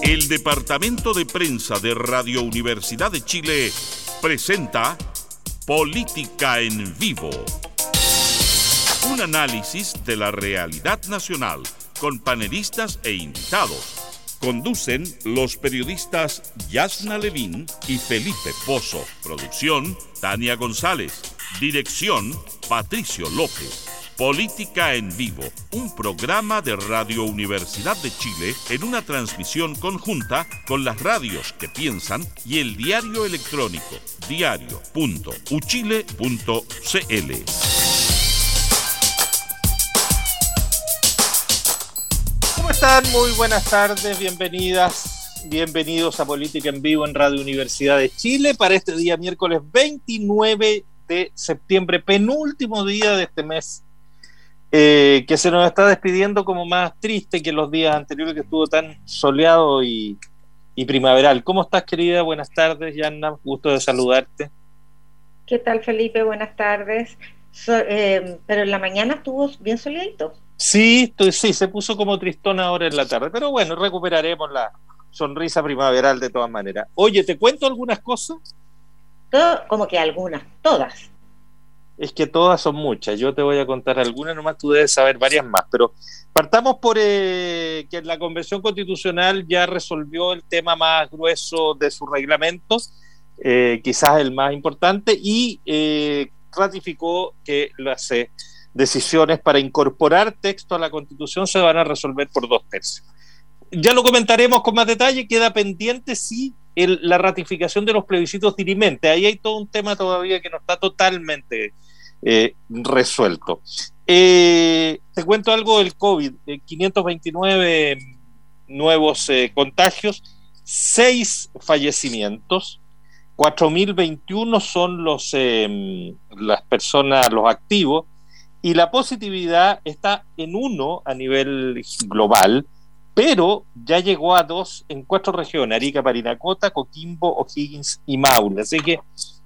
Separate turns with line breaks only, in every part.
El Departamento de Prensa de Radio Universidad de Chile presenta Política en Vivo. Un análisis de la realidad nacional con panelistas e invitados. Conducen los periodistas Yasna Levín y Felipe Pozo. Producción, Tania González. Dirección, Patricio López. Política en Vivo, un programa de Radio Universidad de Chile en una transmisión conjunta con las radios que piensan y el diario electrónico diario.uchile.cl.
¿Cómo están? Muy buenas tardes, bienvenidos a Política en Vivo en Radio Universidad de Chile para este día miércoles 29 de septiembre, penúltimo día de este mes. Que se nos está despidiendo como más triste que los días anteriores, que estuvo tan soleado y primaveral. ¿Cómo estás, querida? Buenas tardes, Yanna, gusto de saludarte.
¿Qué tal, Felipe? Buenas tardes. Pero en la mañana estuvo bien soleadito.
Sí, se puso como tristón ahora en la tarde, pero bueno, recuperaremos la sonrisa primaveral de todas maneras. Oye, ¿te cuento algunas cosas?
Como que algunas, todas.
Es que todas son muchas, yo te voy a contar algunas, nomás tú debes saber varias más, pero partamos por que la Convención Constitucional ya resolvió el tema más grueso de sus reglamentos, quizás el más importante, y ratificó que las decisiones para incorporar texto a la Constitución se van a resolver por 2/3. Ya lo comentaremos con más detalle, queda pendiente la ratificación de los plebiscitos dirimentes. Ahí hay todo un tema todavía que no está totalmente resuelto. Te cuento algo del COVID, 529 nuevos contagios, 6 fallecimientos, 4.021 son las personas, los activos, y la positividad está en 1 a nivel global, pero ya llegó a 2 en 4 regiones: Arica, Parinacota, Coquimbo, O'Higgins y Maule. Así que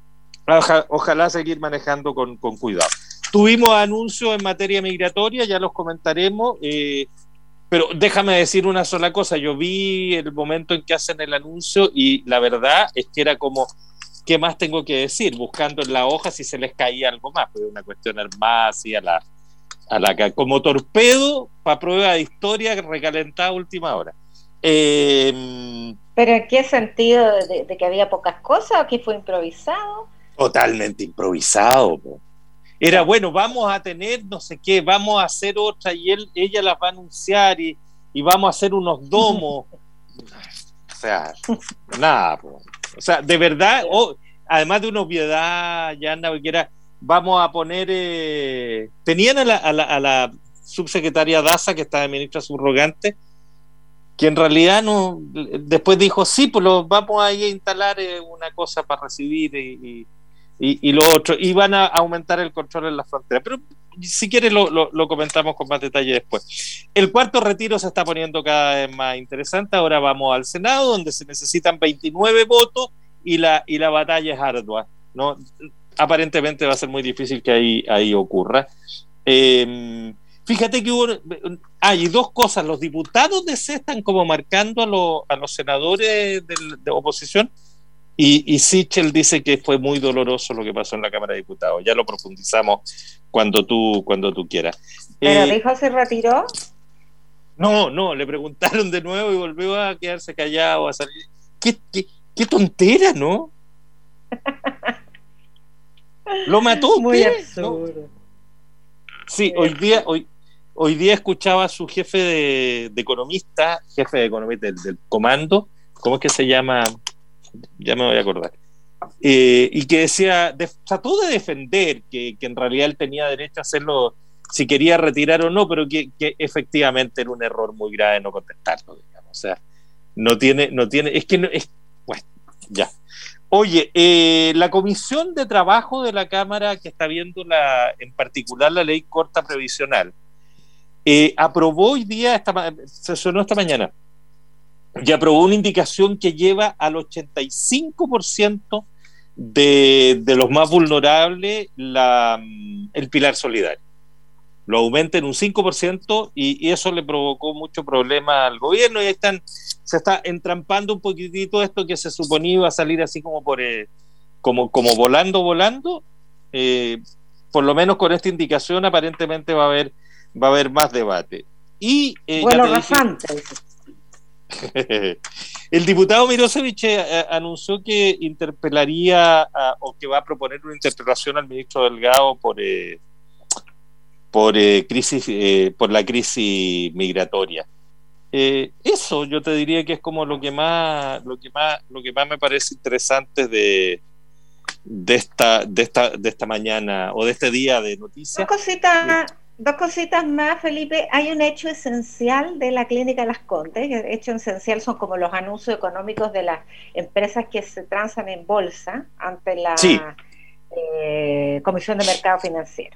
ojalá seguir manejando con cuidado. Tuvimos anuncios en materia migratoria, ya los comentaremos, pero déjame decir una sola cosa. Yo vi el momento en que hacen el anuncio y la verdad es que era como, ¿qué más tengo que decir? Buscando en la hoja si se les caía algo más, pues una cuestión armada así como torpedo para prueba de historia recalentada a última hora.
¿Pero en qué sentido? ¿De que había pocas cosas o que fue improvisado?
Totalmente improvisado, po. Era bueno, vamos a tener no sé qué, vamos a hacer otra y ella las va a anunciar y vamos a hacer unos domos. O sea, nada, po. O sea, de verdad, además de una obviedad, ya que era, vamos a poner, tenían a la subsecretaria Daza, que estaba de ministra subrogante, que en realidad no, después dijo, sí, pues vamos a instalar una cosa para recibir y lo otro, y van a aumentar el control en la frontera. Pero si quieres lo comentamos con más detalle después. El cuarto retiro se está poniendo cada vez más interesante. Ahora vamos al Senado, donde se necesitan 29 votos y la batalla es ardua, ¿no? Aparentemente va a ser muy difícil que ahí ocurra. Fíjate que hay 2 cosas. Los diputados de C están como marcando a los senadores de oposición, y Sichel dice que fue muy doloroso lo que pasó en la Cámara de Diputados. Ya lo profundizamos cuando tú quieras.
¿Pero dijo se retiró?
No, le preguntaron de nuevo y volvió a quedarse callado, a salir. Qué tontera, ¿no? Lo mató
muy
usted,
absurdo, ¿no?
Sí, hoy día escuchaba a su jefe de economista, del comando, ¿cómo es que se llama? Ya me voy a acordar. Y que decía, trató de defender que en realidad él tenía derecho a hacerlo si quería retirar o no, pero que efectivamente era un error muy grave no contestarlo, digamos. O sea, no tiene, es que no, bueno, ya. Oye, la Comisión de Trabajo de la Cámara, que está viendo en particular la ley corta previsional, aprobó hoy día, sesionó esta mañana, y aprobó una indicación que lleva al 85% de los más vulnerables el pilar solidario. lo aumenta en un 5% y eso le provocó mucho problema al gobierno y se está entrampando un poquitito esto que se suponía iba a salir así como como volando. Por lo menos con esta indicación aparentemente va a haber más debate. Y
bueno, rasante.
El diputado Mirosevich anunció que interpelaría o que va a proponer una interpelación al ministro Delgado por la crisis migratoria. Eso yo te diría que es como lo que más me parece interesante de esta mañana o de este día de noticias.
Dos cositas más, Felipe. Hay un hecho esencial de la Clínica Las Condes. El hecho esencial son como los anuncios económicos de las empresas que se transan en bolsa ante la Comisión de Mercado Financiero.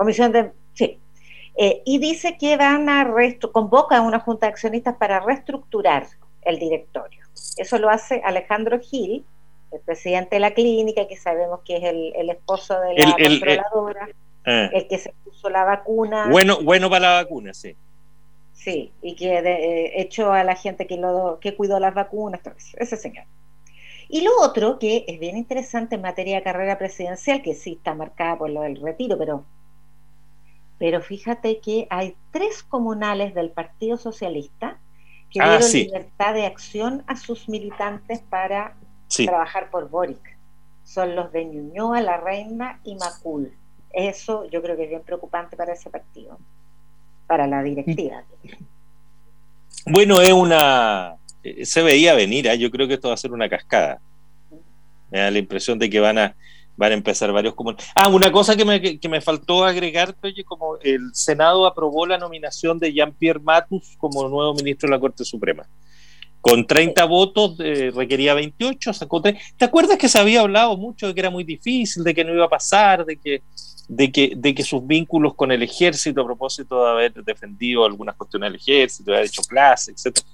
Y dice que convoca a una junta de accionistas para reestructurar el directorio. Eso lo hace Alejandro Gil, el presidente de la clínica, que sabemos que es el esposo de la controladora. El que se puso la vacuna.
Bueno para la vacuna, sí.
Sí, y que echó a la gente que cuidó las vacunas, ese señor. Y lo otro, que es bien interesante en materia de carrera presidencial, que sí está marcada por lo del retiro, pero fíjate que hay 3 comunales del Partido Socialista que dieron libertad de acción a sus militantes para trabajar por Boric. Son los de Ñuñoa, La Reina y Macul. Eso yo creo que es bien preocupante para ese partido, para la directiva.
Bueno, se veía venir, yo creo que esto va a ser una cascada. Me da la impresión de que van a empezar varios comunes. Una cosa que me faltó agregar, oye, como el Senado aprobó la nominación de Jean-Pierre Matus como nuevo ministro de la Corte Suprema. Con 30 votos, requería 28, sacó 3. ¿Te acuerdas que se había hablado mucho de que era muy difícil, de que no iba a pasar, de que sus vínculos con el ejército, a propósito de haber defendido algunas cuestiones del ejército, de haber hecho clases, etc.,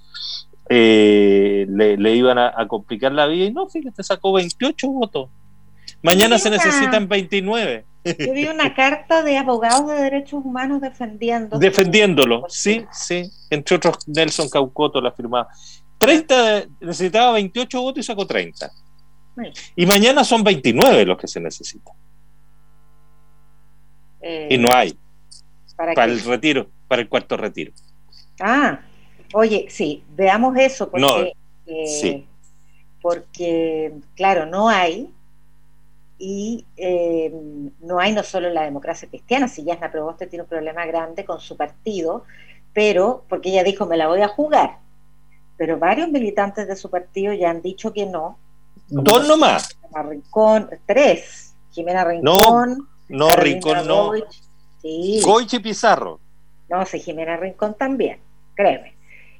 le iban a complicar la vida? Y no, fíjate, sacó 28 votos. Mañana se necesitan 29.
Yo vi una carta de abogados de derechos humanos
defendiéndolo, sí. Entre otros, Nelson Caucoto la firmaba. 30, necesitaba 28 votos y sacó 30. Y mañana son 29 los que se necesitan. Y no hay. ¿Para el retiro, para el cuarto retiro.
Oye, sí, veamos eso, porque claro, no hay. Y no hay no solo en la democracia cristiana. Si Yasna Proboste tiene un problema grande con su partido, pero porque ella dijo me la voy a jugar, pero varios militantes de su partido ya han dicho que no.
2 nomás.
Rincón, 3. Jimena Rincón.
No, Rincón no.
Goich, sí.
Goich y Pizarro.
No, sí, Jimena Rincón también, créeme.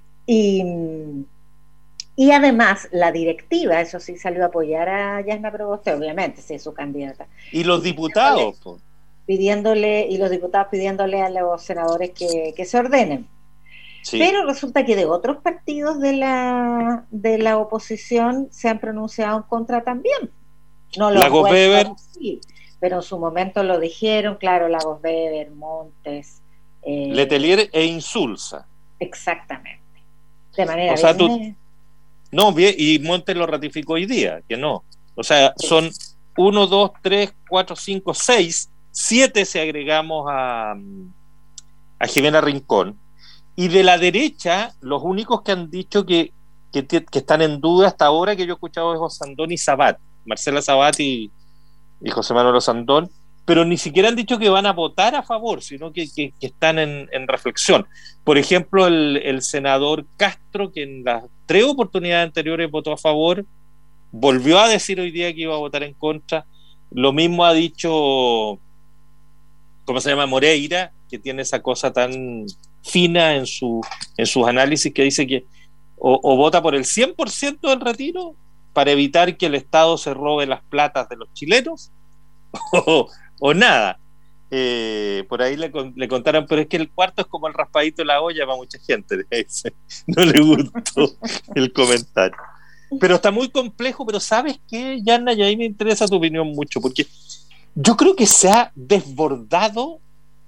Y además la directiva, eso sí, salió a apoyar a Yasna Proboste, obviamente, sí, es su candidata.
Y los diputados.
Pidiéndole a los senadores que se ordenen. Sí. Pero resulta que de otros partidos de la oposición se han pronunciado en contra también. No lo
Lagos Weber.
Pero en su momento lo dijeron, claro, Lagos Weber, Montes.
Letelier e Insulza.
Exactamente. De manera
No, bien, y Montes lo ratificó hoy día, que no. O sea, son 1, 2, 3, 4, 5, 6, 7 si agregamos a Jimena Rincón. Y de la derecha, los únicos que han dicho que están en duda hasta ahora que yo he escuchado es Osandón y Sabat, Marcela Sabat y José Manuel Osandón, pero ni siquiera han dicho que van a votar a favor, sino que están en reflexión. Por ejemplo, el senador Castro, que en las 3 oportunidades anteriores votó a favor, volvió a decir hoy día que iba a votar en contra. Lo mismo ha dicho, ¿cómo se llama? Moreira, que tiene esa cosa tan fina en sus análisis, que dice que o vota por el 100% del retiro para evitar que el Estado se robe las platas de los chilenos, o nada. Por ahí le contaron, pero es que el cuarto es como el raspadito de la olla para mucha gente. No le gustó el comentario. Pero está muy complejo. Pero ¿sabes qué, Yanna? Y ahí me interesa tu opinión mucho, porque yo creo que se ha desbordado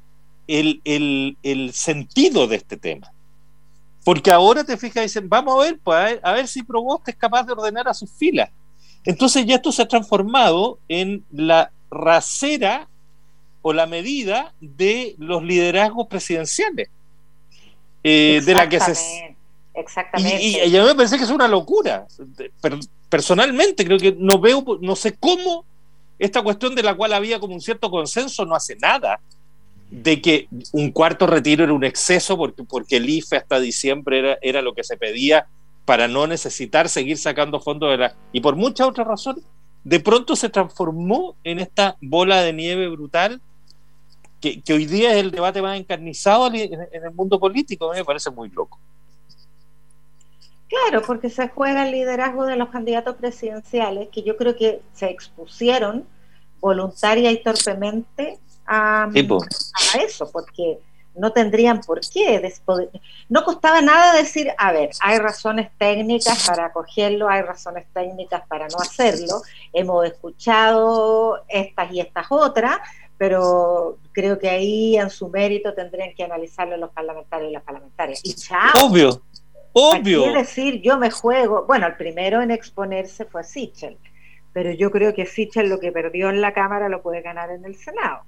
el sentido de este tema. Porque ahora te fijas y dicen, vamos a ver, pues, a ver si Proboste es capaz de ordenar a sus filas. Entonces ya esto se ha transformado en la rasera o la medida de los liderazgos presidenciales. De la que se...
Exactamente.
Y a mí me parece que es una locura. Personalmente creo que no sé cómo esta cuestión de la cual había como un cierto consenso no hace nada, de que un cuarto retiro era un exceso porque el IFE hasta diciembre era lo que se pedía para no necesitar seguir sacando fondos y por muchas otras razones, de pronto se transformó en esta bola de nieve brutal que hoy día es el debate más encarnizado en el mundo político. A mí me parece muy loco.
Claro, porque se juega el liderazgo de los candidatos presidenciales, que yo creo que se expusieron voluntaria y torpemente a eso, porque no tendrían por qué. No costaba nada decir, a ver, hay razones técnicas para acogerlo, hay razones técnicas para no hacerlo, hemos escuchado estas y estas otras, pero creo que ahí en su mérito tendrían que analizarlo los parlamentarios y las parlamentarias. Y chao.
Obvio.
Quiere decir, yo me juego. Bueno, el primero en exponerse fue Sichel, pero yo creo que Sichel lo que perdió en la Cámara lo puede ganar en el Senado.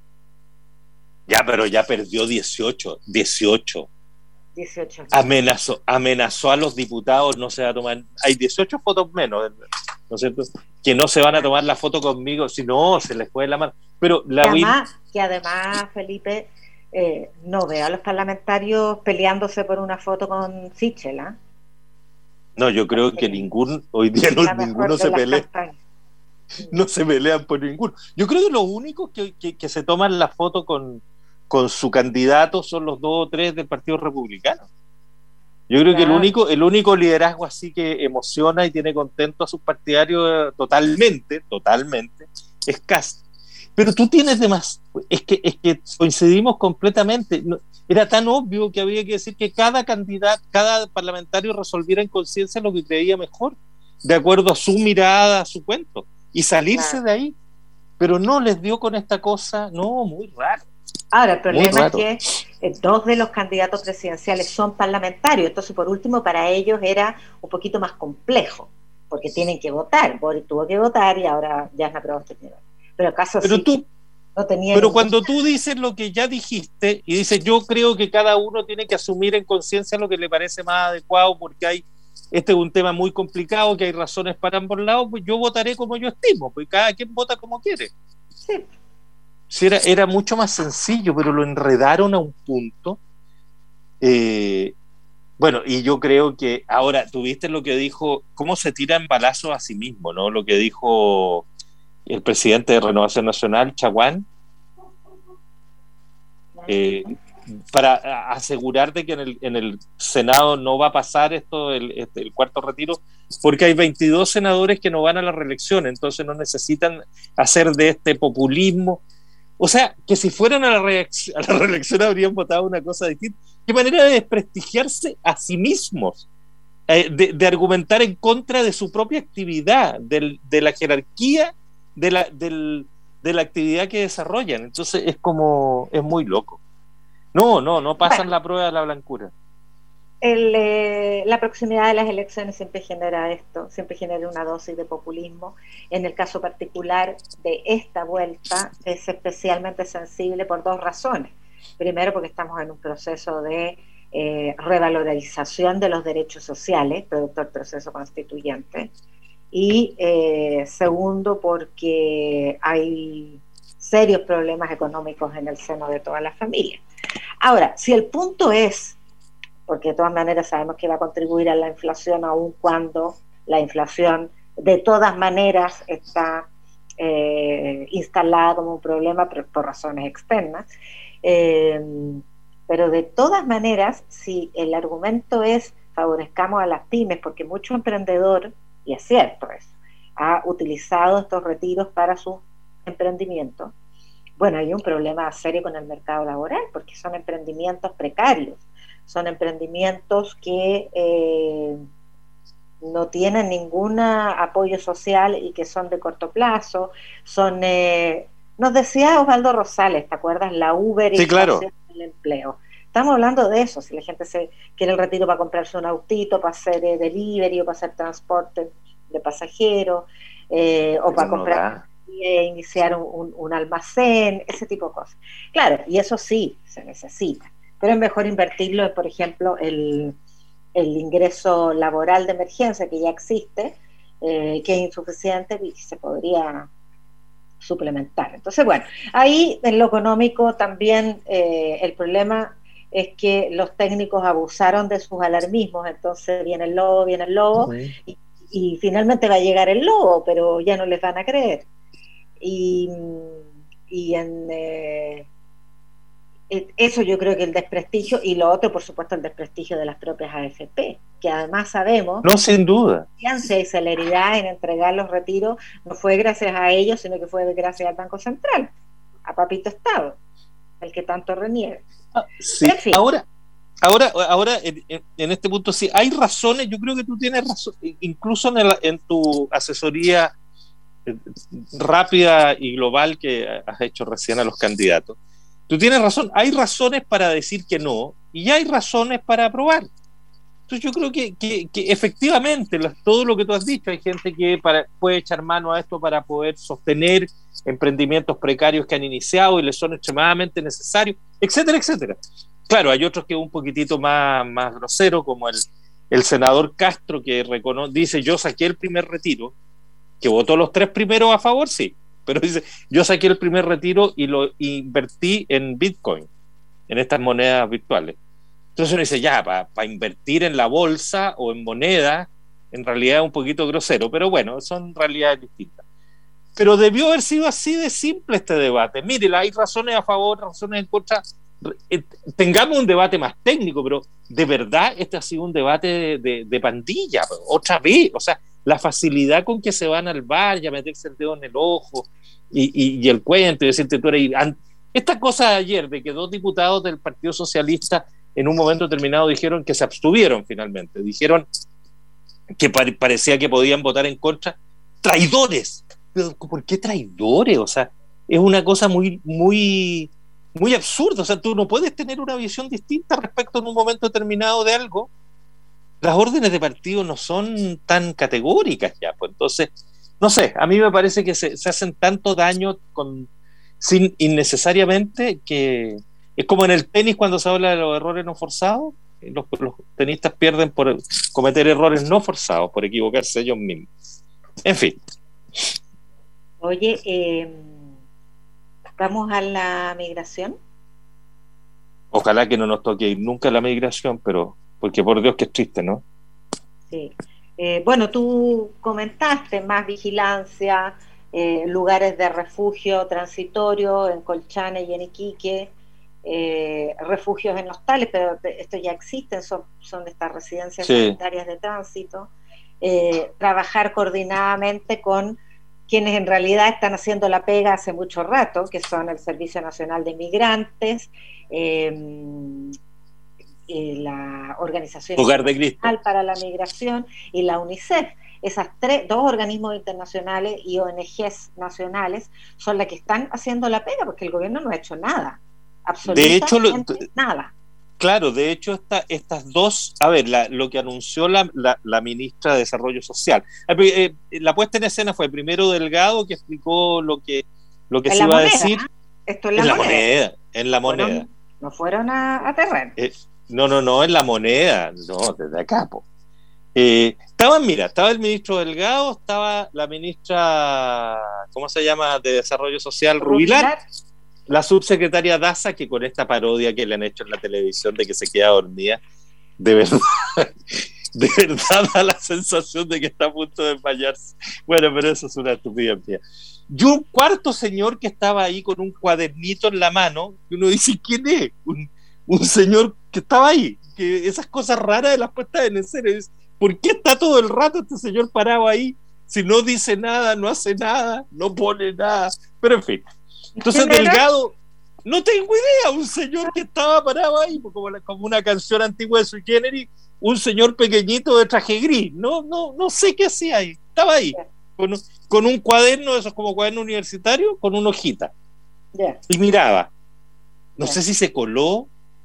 Pero ya perdió 18.
18.
Amenazó a los diputados, no se va a tomar, hay 18 fotos menos, ¿no es cierto? Que no se van a tomar la foto conmigo, si no, se les fue la mano. Pero
que además, Felipe, no veo a los parlamentarios peleándose por una foto con Sichel, ¿eh?
No, yo creo que hoy día ninguno se pelea. No se pelean por ninguno. Yo creo que los únicos que se toman la foto con su candidato son los 2 o 3 del Partido Republicano. Yo creo que el único liderazgo así que emociona y tiene contento a sus partidarios totalmente, es Kast. Pero tú tienes demás, es que coincidimos completamente. Era tan obvio que había que decir que cada parlamentario resolviera en conciencia lo que creía mejor, de acuerdo a su mirada, a su cuento, y salirse de ahí. Pero no les dio con esta cosa, no, muy raro.
Ahora, el problema es que 2 de los candidatos presidenciales son parlamentarios, entonces por último para ellos era un poquito más complejo, porque tienen que votar. Boric tuvo que votar y ahora Jasna Proboste tiene que votar. Pero el caso no tenía.
Pero cuando tú dices lo que ya dijiste y dices, yo creo que cada uno tiene que asumir en conciencia lo que le parece más adecuado, porque este es un tema muy complicado, que hay razones para ambos lados, pues yo votaré como yo estimo, pues cada quien vota como quiere.
Sí.
Sí, era mucho más sencillo, pero lo enredaron a un punto. Bueno, y yo creo que ahora, tuviste lo que dijo, cómo se tira en balazos a sí mismo, ¿no? Lo que dijo el presidente de Renovación Nacional, Chaguán, para asegurar de que en el Senado no va a pasar esto, el cuarto retiro, porque hay 22 senadores que no van a la reelección, entonces no necesitan hacer de este populismo. O sea, que si fueran a la reelección habrían votado una cosa distinta. Qué manera de desprestigiarse a sí mismos, de argumentar en contra de su propia actividad, de la jerarquía de la actividad que desarrollan. Entonces es muy loco. No pasan la prueba de la blancura.
La proximidad de las elecciones siempre genera esto, siempre genera una dosis de populismo. En el caso particular de esta vuelta es especialmente sensible por 2 razones. Primero, porque estamos en un proceso de revalorización de los derechos sociales, producto del proceso constituyente. Y segundo, porque hay serios problemas económicos en el seno de todas las familias. Ahora, si el punto es, porque de todas maneras sabemos que va a contribuir a la inflación, aun cuando la inflación de todas maneras está instalada como un problema por razones externas, pero de todas maneras, si el argumento es favorezcamos a las pymes, porque mucho emprendedor, y es cierto eso, ha utilizado estos retiros para sus emprendimientos, bueno, hay un problema serio con el mercado laboral, porque son emprendimientos precarios, son emprendimientos que no tienen ningún apoyo social y que son de corto plazo, son Nos decía Osvaldo Rosales, ¿te acuerdas? La Uber
sí, claro,
del empleo. Estamos hablando de eso, si la gente se quiere el retiro para comprarse un autito, para hacer delivery o para hacer transporte de pasajeros, o para comprar e iniciar un almacén, ese tipo de cosas. Claro, y eso sí, se necesita, pero es mejor invertirlo, por ejemplo, el ingreso laboral de emergencia que ya existe, que es insuficiente y se podría suplementar. Entonces, bueno, ahí en lo económico también el problema es que los técnicos abusaron de sus alarmismos, entonces viene el lobo, y finalmente va a llegar el lobo, pero ya no les van a creer. Y eso yo creo que el desprestigio, y lo otro, por supuesto, el desprestigio de las propias AFP, que además sabemos...
No, sin duda.
La confianza y celeridad en entregar los retiros no fue gracias a ellos, sino que fue gracias al Banco Central, a Papito Estado, el que tanto reniega.
Sí. En fin. Ahora en este punto sí, hay razones, yo creo que tú tienes razón, incluso en tu asesoría rápida y global que has hecho recién a los candidatos. Tú tienes razón, hay razones para decir que no y hay razones para aprobar. Entonces yo creo que efectivamente todo lo que tú has dicho, hay gente que puede echar mano a esto para poder sostener emprendimientos precarios que han iniciado y les son extremadamente necesarios, etcétera, etcétera. Claro, hay otros que es un poquitito más grosero, como el senador Castro, que dice, yo saqué el primer retiro, que votó los 3 primeros a favor, sí, pero dice, yo saqué el primer retiro y lo invertí en Bitcoin, en estas monedas virtuales. Entonces uno dice, ya, para invertir en la bolsa o en moneda, en realidad es un poquito grosero, pero bueno, son realidades distintas. Pero debió haber sido así de simple este debate. Mire, hay razones a favor, razones en contra. Tengamos un debate más técnico, pero de verdad este ha sido un debate de pandilla, otra vez. O sea, la facilidad con que se van al bar y a meterse el dedo en el ojo y el cuento y decirte tú eres... Esta cosa de ayer, de que 2 diputados del Partido Socialista en un momento determinado dijeron que se abstuvieron finalmente, dijeron que parecía que podían votar en contra. ¡Traidores! ¿Por qué traidores? O sea, es una cosa muy, muy, muy absurda. O sea, tú no puedes tener una visión distinta respecto en un momento determinado de algo. Las órdenes de partido no son tan categóricas ya, pues entonces, no sé, a mí me parece que se hacen tanto daño sin innecesariamente, que es como en el tenis cuando se habla de los errores no forzados, los tenistas pierden por cometer errores no forzados, por equivocarse ellos mismos. En fin.
Oye, ¿vamos a la migración?
Ojalá que no nos toque ir nunca a la migración, pero porque por Dios que es triste, ¿no?
Sí. Bueno, tú comentaste más vigilancia, lugares de refugio transitorio en Colchane y en Iquique, refugios en hostales, pero esto ya existen, son estas residencias sanitarias de tránsito, trabajar coordinadamente con quienes en realidad están haciendo la pega hace mucho rato, que son el Servicio Nacional de Migrantes, la Organización Internacional para la Migración y la UNICEF. Esas 2 organismos internacionales y ONGs nacionales son las que están haciendo la pega, porque el gobierno no ha hecho nada, absolutamente nada.
Claro, de hecho estas 2, a ver, lo que anunció la ministra de Desarrollo Social, la puesta en escena fue primero Delgado, que explicó lo que se iba a decir.
Esto es
en la moneda.
No fueron a terreno.
No, en la moneda, no, desde acá, po. Estaba el ministro Delgado, estaba la ministra, ¿cómo se llama?, de Desarrollo Social, Rubilar, la subsecretaria Daza, que con esta parodia que le han hecho en la televisión de que se queda dormida, de verdad da la sensación de que está a punto de desmayarse. Bueno, pero eso es una estupidez mía. Y un cuarto señor que estaba ahí con un cuadernito en la mano, y uno dice, ¿quién es? Un señor que estaba ahí, que esas cosas raras de las puestas en escena, ¿por qué está todo el rato este señor parado ahí? Si no dice nada, no hace nada, no pone nada, pero en fin. Entonces Delgado, no tengo idea, un señor que estaba parado ahí, como una canción antigua de Sui Generis, un señor pequeñito de traje gris, no sé qué hacía ahí, estaba ahí, con un cuaderno, esos como cuaderno universitario, con una hojita, y miraba. No sé si se coló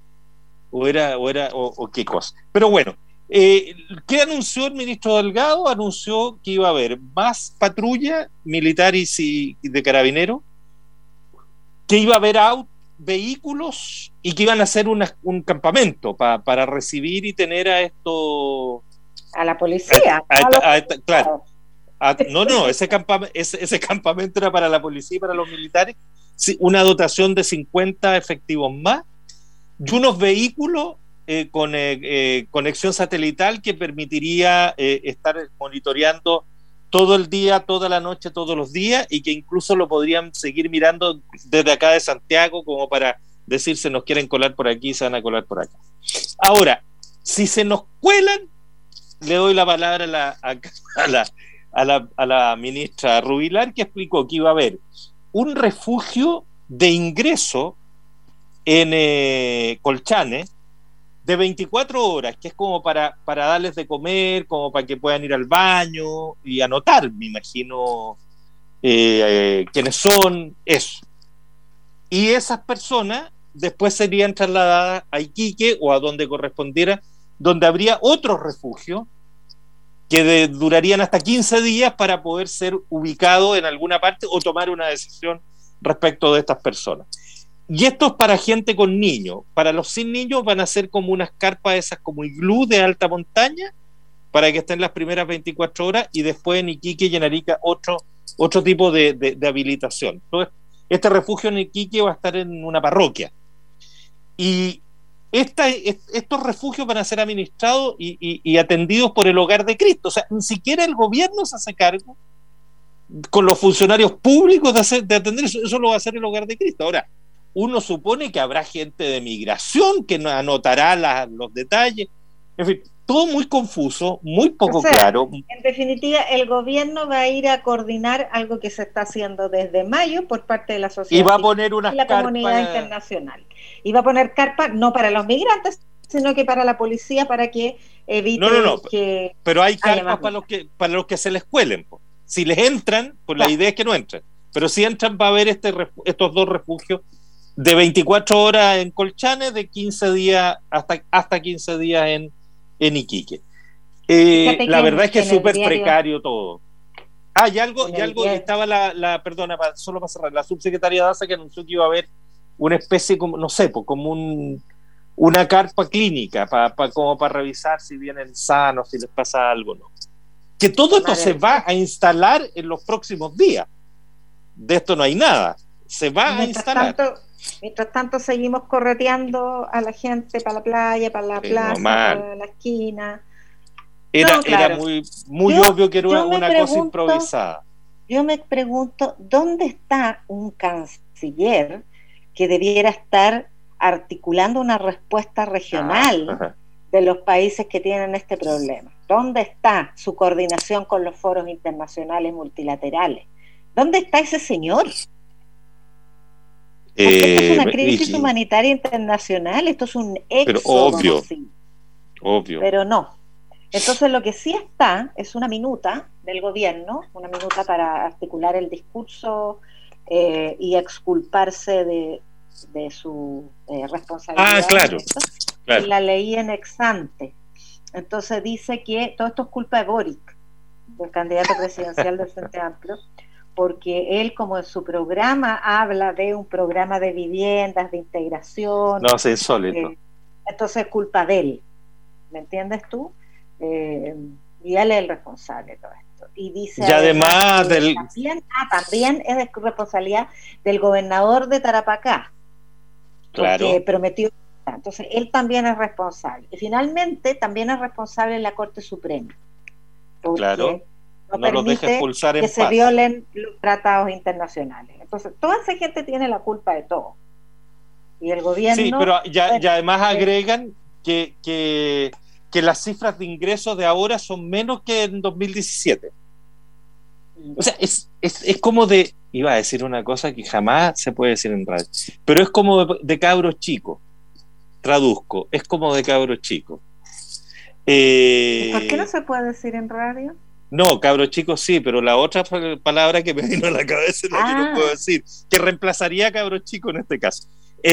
o qué cosa. Pero bueno, ¿qué anunció el ministro Delgado? Anunció que iba a haber más patrulla militares y de carabineros, que iba a haber vehículos y que iban a hacer un campamento para recibir y tener a esto.
A la policía.
Claro. No, ese campamento era para la policía y para los militares. Sí, una dotación de 50 efectivos más y unos vehículos con conexión satelital que permitiría estar monitoreando todo el día, toda la noche, todos los días, y que incluso lo podrían seguir mirando desde acá de Santiago, como para decir, se nos quieren colar por aquí, se van a colar por acá. Ahora, si se nos cuelan, le doy la palabra a la ministra Rubilar, que explicó que iba a haber un refugio de ingreso en Colchane de 24 horas, que es como para darles de comer, como para que puedan ir al baño y anotar, me imagino, quiénes son, eso. Y esas personas después serían trasladadas a Iquique o a donde correspondiera, donde habría otro refugio que durarían hasta 15 días para poder ser ubicado en alguna parte o tomar una decisión respecto de estas personas. Y esto es para gente con niños. Para los sin niños van a ser como unas carpas esas como iglú de alta montaña para que estén las primeras 24 horas y después en Iquique y en Arica otro tipo de habilitación. Entonces, este refugio en Iquique va a estar en una parroquia. Y estos refugios van a ser administrados y atendidos por el Hogar de Cristo. O sea, ni siquiera el gobierno se hace cargo con los funcionarios públicos de atender eso lo va a hacer el Hogar de Cristo. Ahora, uno supone que habrá gente de migración que anotará los detalles. En fin, todo muy confuso, muy poco claro.
En definitiva, el gobierno va a ir a coordinar algo que se está haciendo desde mayo por parte de la sociedad
y va a poner unas
y la comunidad internacional. Y va a poner carpas no para los migrantes, sino que para la policía, para que evite que...
Pero hay carpas para los que se les cuelen. Si les entran, pues la idea es que no entren. Pero si entran va a haber estos dos refugios de 24 horas en Colchane, de 15 días hasta 15 días en Iquique. La verdad es que es súper precario todo. Y algo estaba perdona, solo para cerrar, la subsecretaria Daza, que anunció que iba a haber una especie como, no sé, como una carpa clínica como para revisar si vienen sanos, si les pasa algo, ¿no? Que todo esto se va a instalar en los próximos días. De esto no hay nada. Se va a instalar.
Mientras tanto seguimos correteando a la gente para la playa, para la plaza, para la esquina.
Era muy obvio que era una cosa improvisada.
Yo me pregunto, ¿dónde está un canciller que debiera estar articulando una respuesta regional de los países que tienen este problema? ¿Dónde está su coordinación con los foros internacionales multilaterales? ¿Dónde está ese señor? Porque esto es una crisis humanitaria internacional, esto es un éxodo.
Pero obvio.
Pero no. Entonces lo que sí está es una minuta del gobierno, una minuta para articular el discurso y exculparse de su responsabilidad.
Claro.
Y la leí en ex ante. Entonces dice que todo esto es culpa de Boric, del candidato presidencial del Frente Amplio, porque él, como en su programa, habla de un programa de viviendas, de integración.
No, es insólito.
Entonces es culpa de él. ¿Me entiendes tú? Y él es el responsable de todo esto. Y dice,
y además
también es de responsabilidad del gobernador de Tarapacá.
Claro.
Porque prometió. Entonces él también es responsable. Y finalmente también es responsable en la Corte Suprema.
Claro. No los deja expulsar en paz.
Que se violen los tratados internacionales. Entonces, toda esa gente tiene la culpa de todo. Y el gobierno...
Sí, pero ya además agregan que las cifras de ingresos de ahora son menos que en 2017. O sea, es como de... Iba a decir una cosa que jamás se puede decir en radio, pero es como de cabros chicos. Traduzco, es como de cabros chicos.
¿Por qué no se puede decir en radio?
No, cabro chico sí, pero la otra palabra que me vino a la cabeza es la que no puedo decir, que reemplazaría a cabro chico en este caso.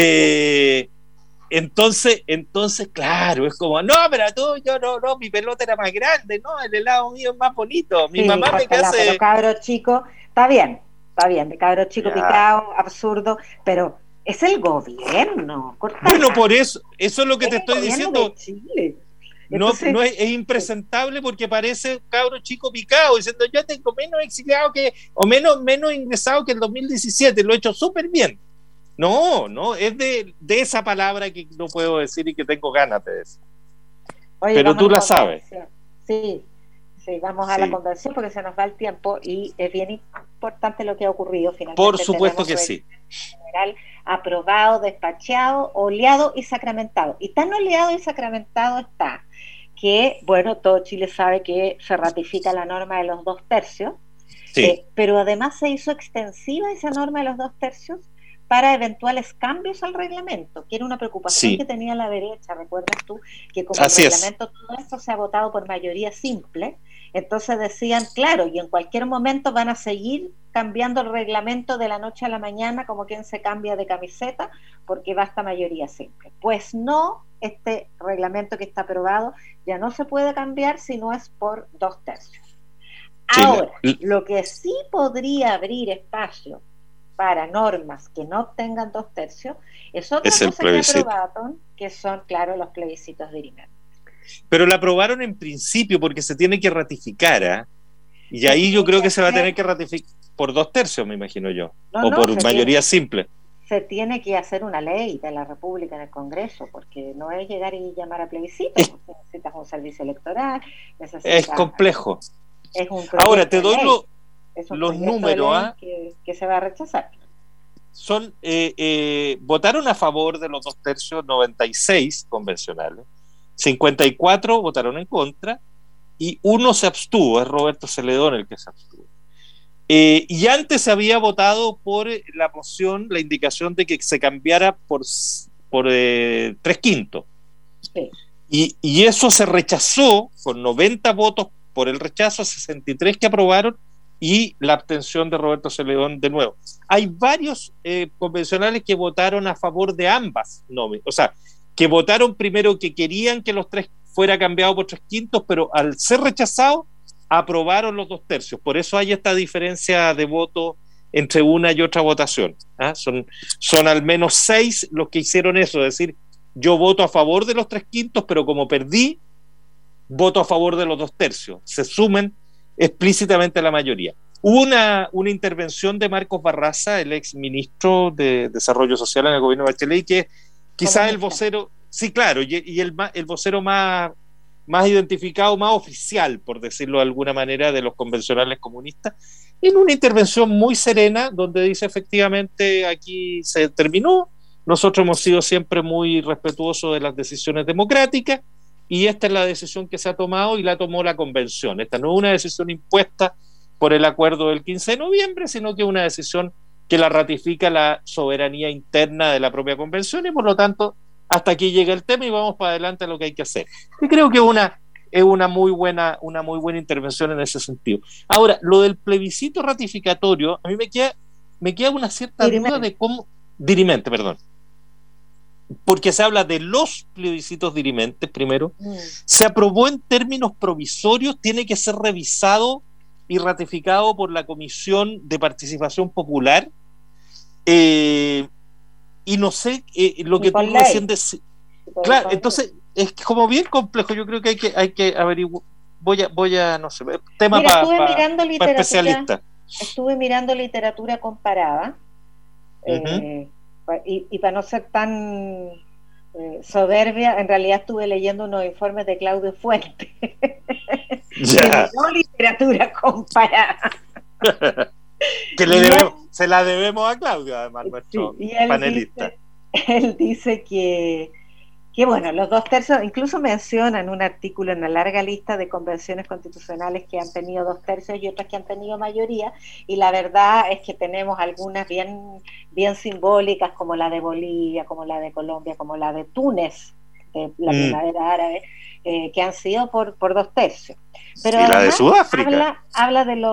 Entonces, claro, es como, no, pero tú, yo no, mi pelota era más grande, no, el helado mío es más bonito, mi mamá me hace...
Pero cabro chico, está bien, de cabro chico
Ya.
picado, absurdo, pero es el gobierno.
Bueno, por eso es lo que te estoy diciendo.
De Chile.
Entonces, no es impresentable porque parece cabro chico picado, diciendo yo tengo menos exiliado o menos ingresado que el 2017, lo he hecho súper bien. No, es de esa palabra que no puedo decir y que tengo ganas de decir.
Oye,
pero tú la sabes.
Sí, vamos a la convención porque se nos va el tiempo y es bien importante lo que ha ocurrido finalmente.
Por supuesto que sí.
General aprobado, despachado, oleado y sacramentado. Y tan oleado y sacramentado está que, bueno, todo Chile sabe que se ratifica la norma de los 2/3, pero además se hizo extensiva esa norma de los 2/3 para eventuales cambios al reglamento, que era una preocupación que tenía la derecha. ¿Recuerdas tú que como el reglamento todo esto se ha votado por mayoría simple? Entonces decían, claro, y en cualquier momento van a seguir cambiando el reglamento de la noche a la mañana, como quien se cambia de camiseta, porque basta mayoría simple. Pues no, este reglamento que está aprobado ya no se puede cambiar si no es por 2/3. Ahora, lo que sí podría abrir espacio para normas que no obtengan 2/3 es otra cosa que aprobaron, que son, claro, los plebiscitos dirimentes.
Pero la aprobaron en principio porque se tiene que ratificar, y ahí yo creo que se va a tener que ratificar por 2/3, me imagino yo, o por mayoría simple.
Se tiene que hacer una ley de la República en el Congreso, porque no es llegar y llamar a plebiscito, necesitas un servicio electoral,
es complejo.
Es un
ahora te doy los números
que se va a rechazar.
Son votaron a favor de los 2/3 96 convencionales, 54 votaron en contra y uno se abstuvo, es Roberto Celedón el que se abstuvo. Y antes se había votado por la moción, la indicación de que se cambiara por 3/5.
Sí.
Y eso se rechazó con 90 votos por el rechazo, 63 que aprobaron y la abstención de Roberto Celedón de nuevo. Hay varios convencionales que votaron a favor de ambas, o sea, que votaron primero que querían que los 3 fuera cambiado por 3/5, pero al ser rechazado aprobaron los 2/3. Por eso hay esta diferencia de voto entre una y otra votación. Son al menos 6 los que hicieron eso, es decir, yo voto a favor de los 3/5, pero como perdí, voto a favor de los 2/3. Se sumen explícitamente a la mayoría. Hubo una intervención de Marcos Barraza, el ex ministro de Desarrollo Social en el gobierno de Bachelet, que quizás el vocero, sí, claro, y el vocero más identificado, más oficial, por decirlo de alguna manera, de los convencionales comunistas, en una intervención muy serena, donde dice efectivamente aquí se terminó, nosotros hemos sido siempre muy respetuosos de las decisiones democráticas, y esta es la decisión que se ha tomado y la tomó la convención. Esta no es una decisión impuesta por el acuerdo del 15 de noviembre, sino que es una decisión que la ratifica la soberanía interna de la propia convención y por lo tanto hasta aquí llega el tema y vamos para adelante a lo que hay que hacer. Y creo que es una muy buena intervención en ese sentido. Ahora, lo del plebiscito ratificatorio, a mí me queda una cierta duda de cómo... Dirimente, perdón. Porque se habla de los plebiscitos dirimentes primero, se aprobó en términos provisorios, tiene que ser revisado y ratificado por la Comisión de Participación Popular, y no sé lo que tú recién decías. Claro, entonces es como bien complejo. Yo creo que hay que averiguar. Voy a no sé, tema para especialistas.
Estuve mirando literatura comparada. Y para no ser tan soberbia, en realidad estuve leyendo unos informes de Claudio Fuentes. No literatura comparada.
Se la debemos a Claudio, además, nuestro panelista.
Él dice que bueno, los 2/3, incluso menciona en un artículo en una larga lista de convenciones constitucionales que han tenido 2/3 y otras que han tenido mayoría, y la verdad es que tenemos algunas bien simbólicas, como la de Bolivia, como la de Colombia, como la de Túnez, la primavera árabe, que han sido por 2/3. Pero
y la de Sudáfrica.
Habla de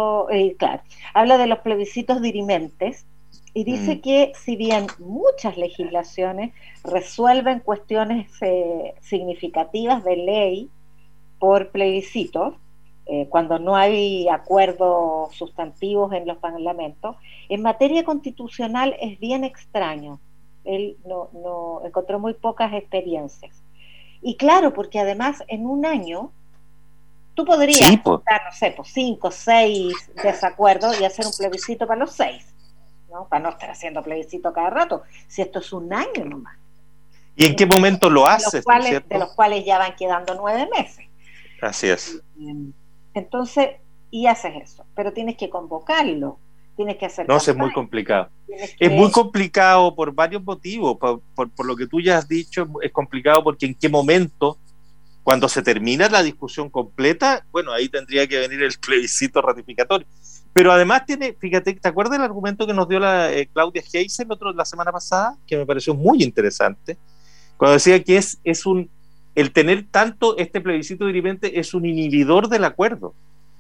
los plebiscitos dirimentes y dice que si bien muchas legislaciones resuelven cuestiones significativas de ley por plebiscitos, cuando no hay acuerdos sustantivos en los parlamentos, en materia constitucional es bien extraño. Él no encontró muy pocas experiencias. Y claro, porque además en un año tú podrías dar, no sé, 5 o 6 desacuerdos y hacer un plebiscito para los 6, ¿no? Para no estar haciendo plebiscito cada rato, si esto es un año nomás.
¿Y en qué momento lo haces?
De los cuales ya van quedando 9 meses.
Así es.
Entonces, y haces eso, pero tienes que convocarlo, tienes que hacer.
No, es muy complicado. Es muy complicado por varios motivos. Por lo que tú ya has dicho, es complicado porque en qué momento, cuando se termina la discusión completa, bueno, ahí tendría que venir el plebiscito ratificatorio. Pero además fíjate, ¿te acuerdas del argumento que nos dio Claudia Geisel la semana pasada? Que me pareció muy interesante, cuando decía que el tener tanto este plebiscito dirimente es un inhibidor del acuerdo,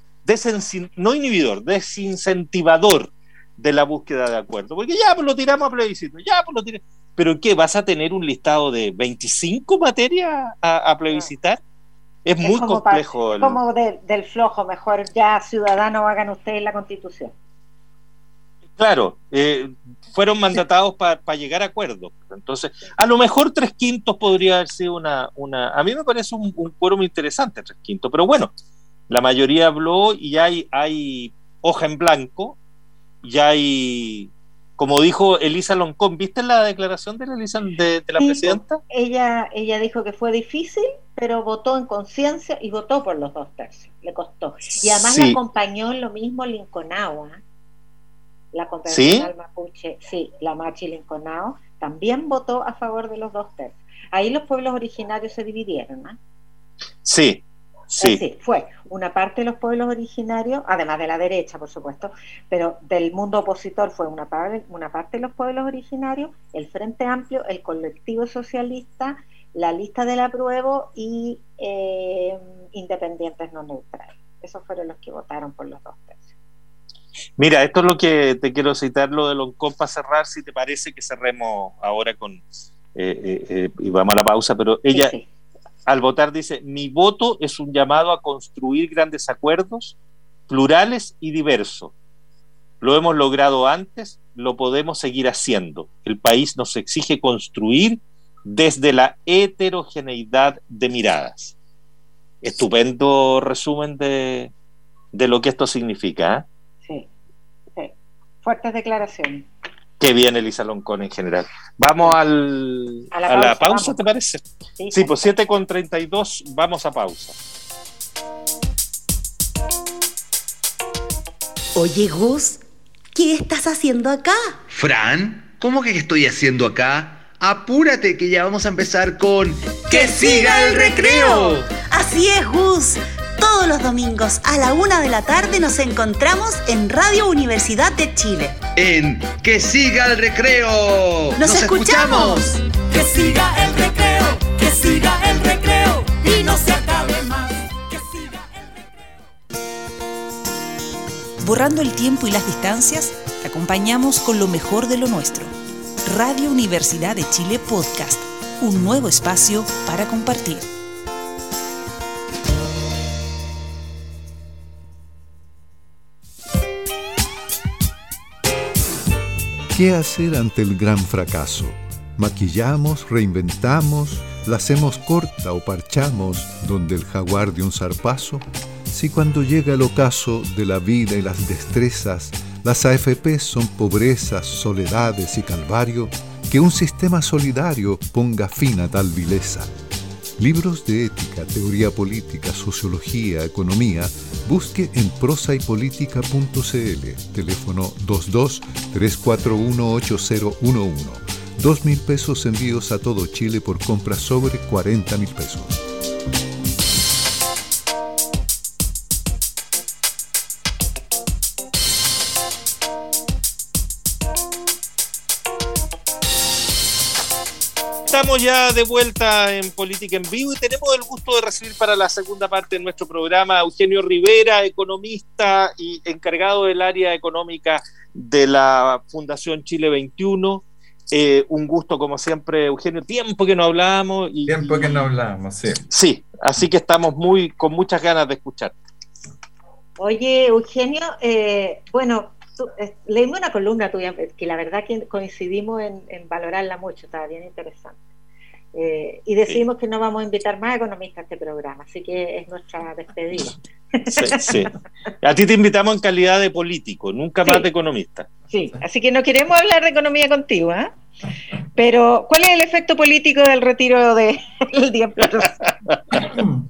no inhibidor, desincentivador de la búsqueda de acuerdo, porque ya pues lo tiramos a plebiscito, pero ¿qué? ¿Vas a tener un listado de 25 materias a plebiscitar? Es muy complejo.
Es como del flojo, mejor ya ciudadanos hagan ustedes la Constitución.
Claro, fueron mandatados para llegar a acuerdos. Entonces, a lo mejor 3/5 podría haber sido una a mí me parece un quórum interesante, 3/5, pero bueno, la mayoría habló y ya hay hoja en blanco, ya hay, como dijo Elisa Loncón, ¿viste la declaración de la presidenta?
Ella dijo que fue difícil, pero votó en conciencia y votó por los 2/3, le costó. Y además la acompañó en lo mismo Linconao, la convencional mapuche, la Machi Linconao, también votó a favor de los 2/3. Ahí los pueblos originarios se dividieron, ¿no?
Sí.
Fue una parte de los pueblos originarios, además de la derecha, por supuesto, pero del mundo opositor fue una parte de los pueblos originarios, el Frente Amplio, el Colectivo Socialista, la Lista del Apruebo y independientes no neutrales. Esos fueron los que votaron por los 2/3.
Mira, esto es lo que te quiero citar, lo de Loncón, para cerrar, si te parece que cerremos ahora y vamos a la pausa, pero ella al votar dice: mi voto es un llamado a construir grandes acuerdos, plurales y diversos. Lo hemos logrado antes, lo podemos seguir haciendo. El país nos exige construir desde la heterogeneidad de miradas. Estupendo resumen de lo que esto significa,
Sí. Fuertes declaraciones.
Qué bien, Elisa Loncón, en general. Vamos a la pausa, ¿te parece? Sí, pues 7:32, vamos a pausa.
Oye, Gus, ¿qué estás haciendo acá?
Fran, ¿cómo que estoy haciendo acá? Apúrate, que ya vamos a empezar con ¡Que siga el recreo!
Así es, Gus. Todos los domingos a la 1 de la tarde nos encontramos en Radio Universidad de Chile.
En ¡Que siga el recreo!
¡Nos escuchamos!
¡Que siga el recreo! ¡Que siga el recreo! ¡Y no se acabe más! ¡Que siga el recreo!
Borrando el tiempo y las distancias, te acompañamos con lo mejor de lo nuestro. Radio Universidad de Chile Podcast, un nuevo espacio para compartir.
¿Qué hacer ante el gran fracaso? Maquillamos, reinventamos, la hacemos corta o parchamos donde el jaguar de un zarpazo. Si cuando llega el ocaso de la vida y las destrezas, las AFP son pobrezas, soledades y calvario, que un sistema solidario ponga fin a tal vileza. Libros de ética, teoría política, sociología, economía, busque en prosaypolitica.cl, teléfono 22-341-8011. 2.000 pesos envíos a todo Chile por compras sobre 40.000 pesos.
Estamos ya de vuelta en Política en Vivo y tenemos el gusto de recibir para la segunda parte de nuestro programa a Eugenio Rivera, economista y encargado del área económica de la Fundación Chile 21. Un gusto, como siempre, Eugenio. Tiempo que no hablábamos.
Sí.
Sí, así que estamos con muchas ganas de escuchar.
Oye, Eugenio, leímos una columna tuya que la verdad que coincidimos en valorarla mucho, estaba bien interesante. Y decidimos que no vamos a invitar más economistas a este programa, así que es nuestra despedida.
Sí. A ti te invitamos en calidad de político, nunca más de economista.
Sí, así que no queremos hablar de economía contigo, ¿eh? Pero, ¿cuál es el efecto político del retiro del 10%?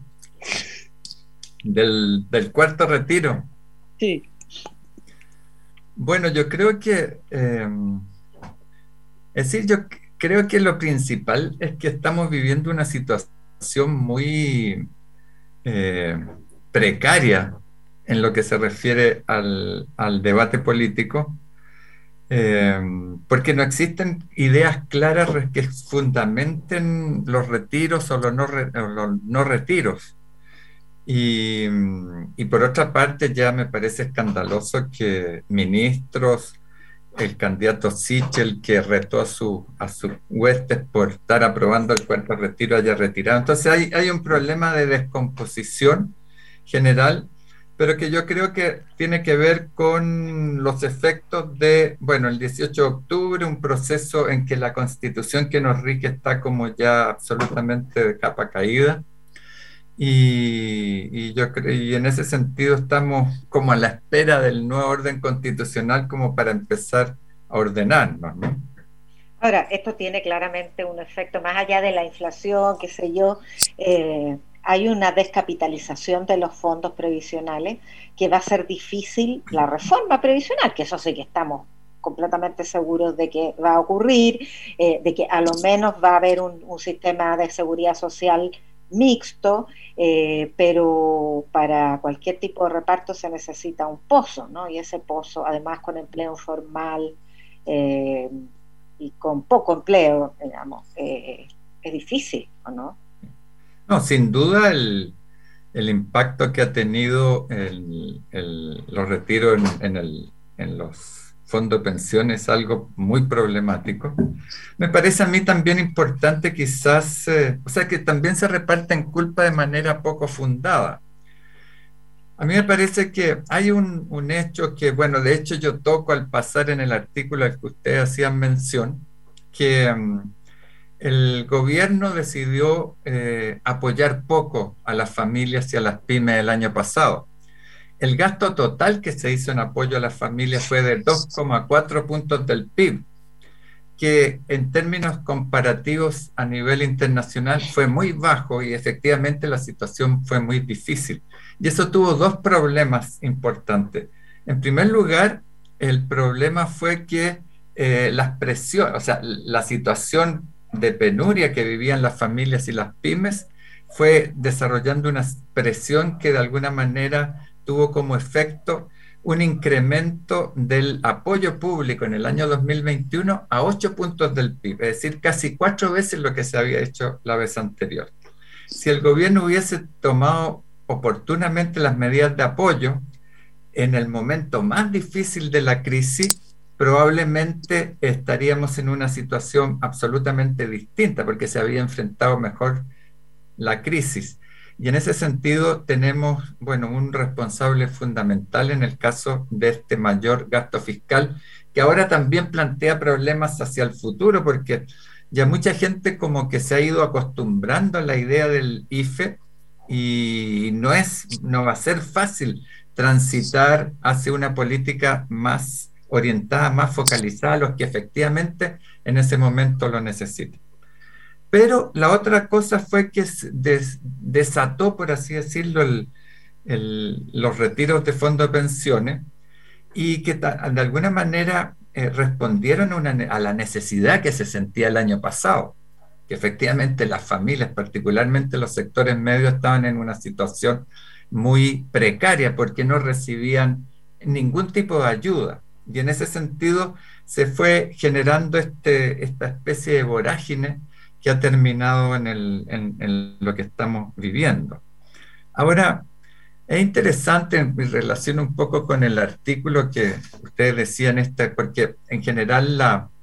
Del cuarto retiro.
Sí.
Bueno, yo creo que, yo creo que lo principal es que estamos viviendo una situación muy precaria en lo que se refiere al debate político, porque no existen ideas claras que fundamenten los retiros o los no retiros. Y por otra parte, ya me parece escandaloso que ministros, el candidato Sichel, que retó a sus huestes por estar aprobando el cuarto retiro, haya retirado. Entonces hay un problema de descomposición general, pero que yo creo que tiene que ver con los efectos de, el 18 de octubre, un proceso en que la Constitución que nos rige está como ya absolutamente de capa caída. Y yo creo, y en ese sentido estamos como a la espera del nuevo orden constitucional como para empezar a ordenarnos, ¿no?
Ahora, esto tiene claramente un efecto más allá de la inflación, qué sé yo, hay una descapitalización de los fondos previsionales que va a ser difícil la reforma previsional, que eso sí que estamos completamente seguros de que va a ocurrir, de que a lo menos va a haber un sistema de seguridad social mixto, pero para cualquier tipo de reparto se necesita un pozo, ¿no? Y ese pozo, además con empleo informal y con poco empleo, digamos, es difícil, ¿o no?
No, sin duda el impacto que ha tenido los retiros en los fondos de pensiones es algo muy problemático. Me parece a mí también importante quizás, que también se reparten culpa de manera poco fundada. A mí me parece que hay un hecho que, de hecho yo toco al pasar en el artículo al que ustedes hacían mención, que el gobierno decidió apoyar poco a las familias y a las pymes el año pasado. El gasto total que se hizo en apoyo a las familias fue de 2,4 puntos del PIB, que en términos comparativos a nivel internacional fue muy bajo y efectivamente la situación fue muy difícil. Y eso tuvo dos problemas importantes. En primer lugar, el problema fue que las presiones, la situación de penuria que vivían las familias y las pymes fue desarrollando una presión que de alguna manera tuvo como efecto un incremento del apoyo público en el año 2021 a 8 puntos del PIB, es decir, casi 4 veces lo que se había hecho la vez anterior. Si el gobierno hubiese tomado oportunamente las medidas de apoyo en el momento más difícil de la crisis, probablemente estaríamos en una situación absolutamente distinta, porque se había enfrentado mejor la crisis. Y en ese sentido tenemos, un responsable fundamental en el caso de este mayor gasto fiscal, que ahora también plantea problemas hacia el futuro, porque ya mucha gente como que se ha ido acostumbrando a la idea del IFE y no va a ser fácil transitar hacia una política más orientada, más focalizada a los que efectivamente en ese momento lo necesitan. Pero la otra cosa fue que desató, por así decirlo, los retiros de fondos de pensiones y que de alguna manera respondieron a la necesidad que se sentía el año pasado, que efectivamente las familias, particularmente los sectores medios, estaban en una situación muy precaria porque no recibían ningún tipo de ayuda. Y en ese sentido se fue generando esta especie de vorágine que ha terminado en lo que estamos viviendo. Ahora, es interesante en relación un poco con el artículo que ustedes decían, porque en general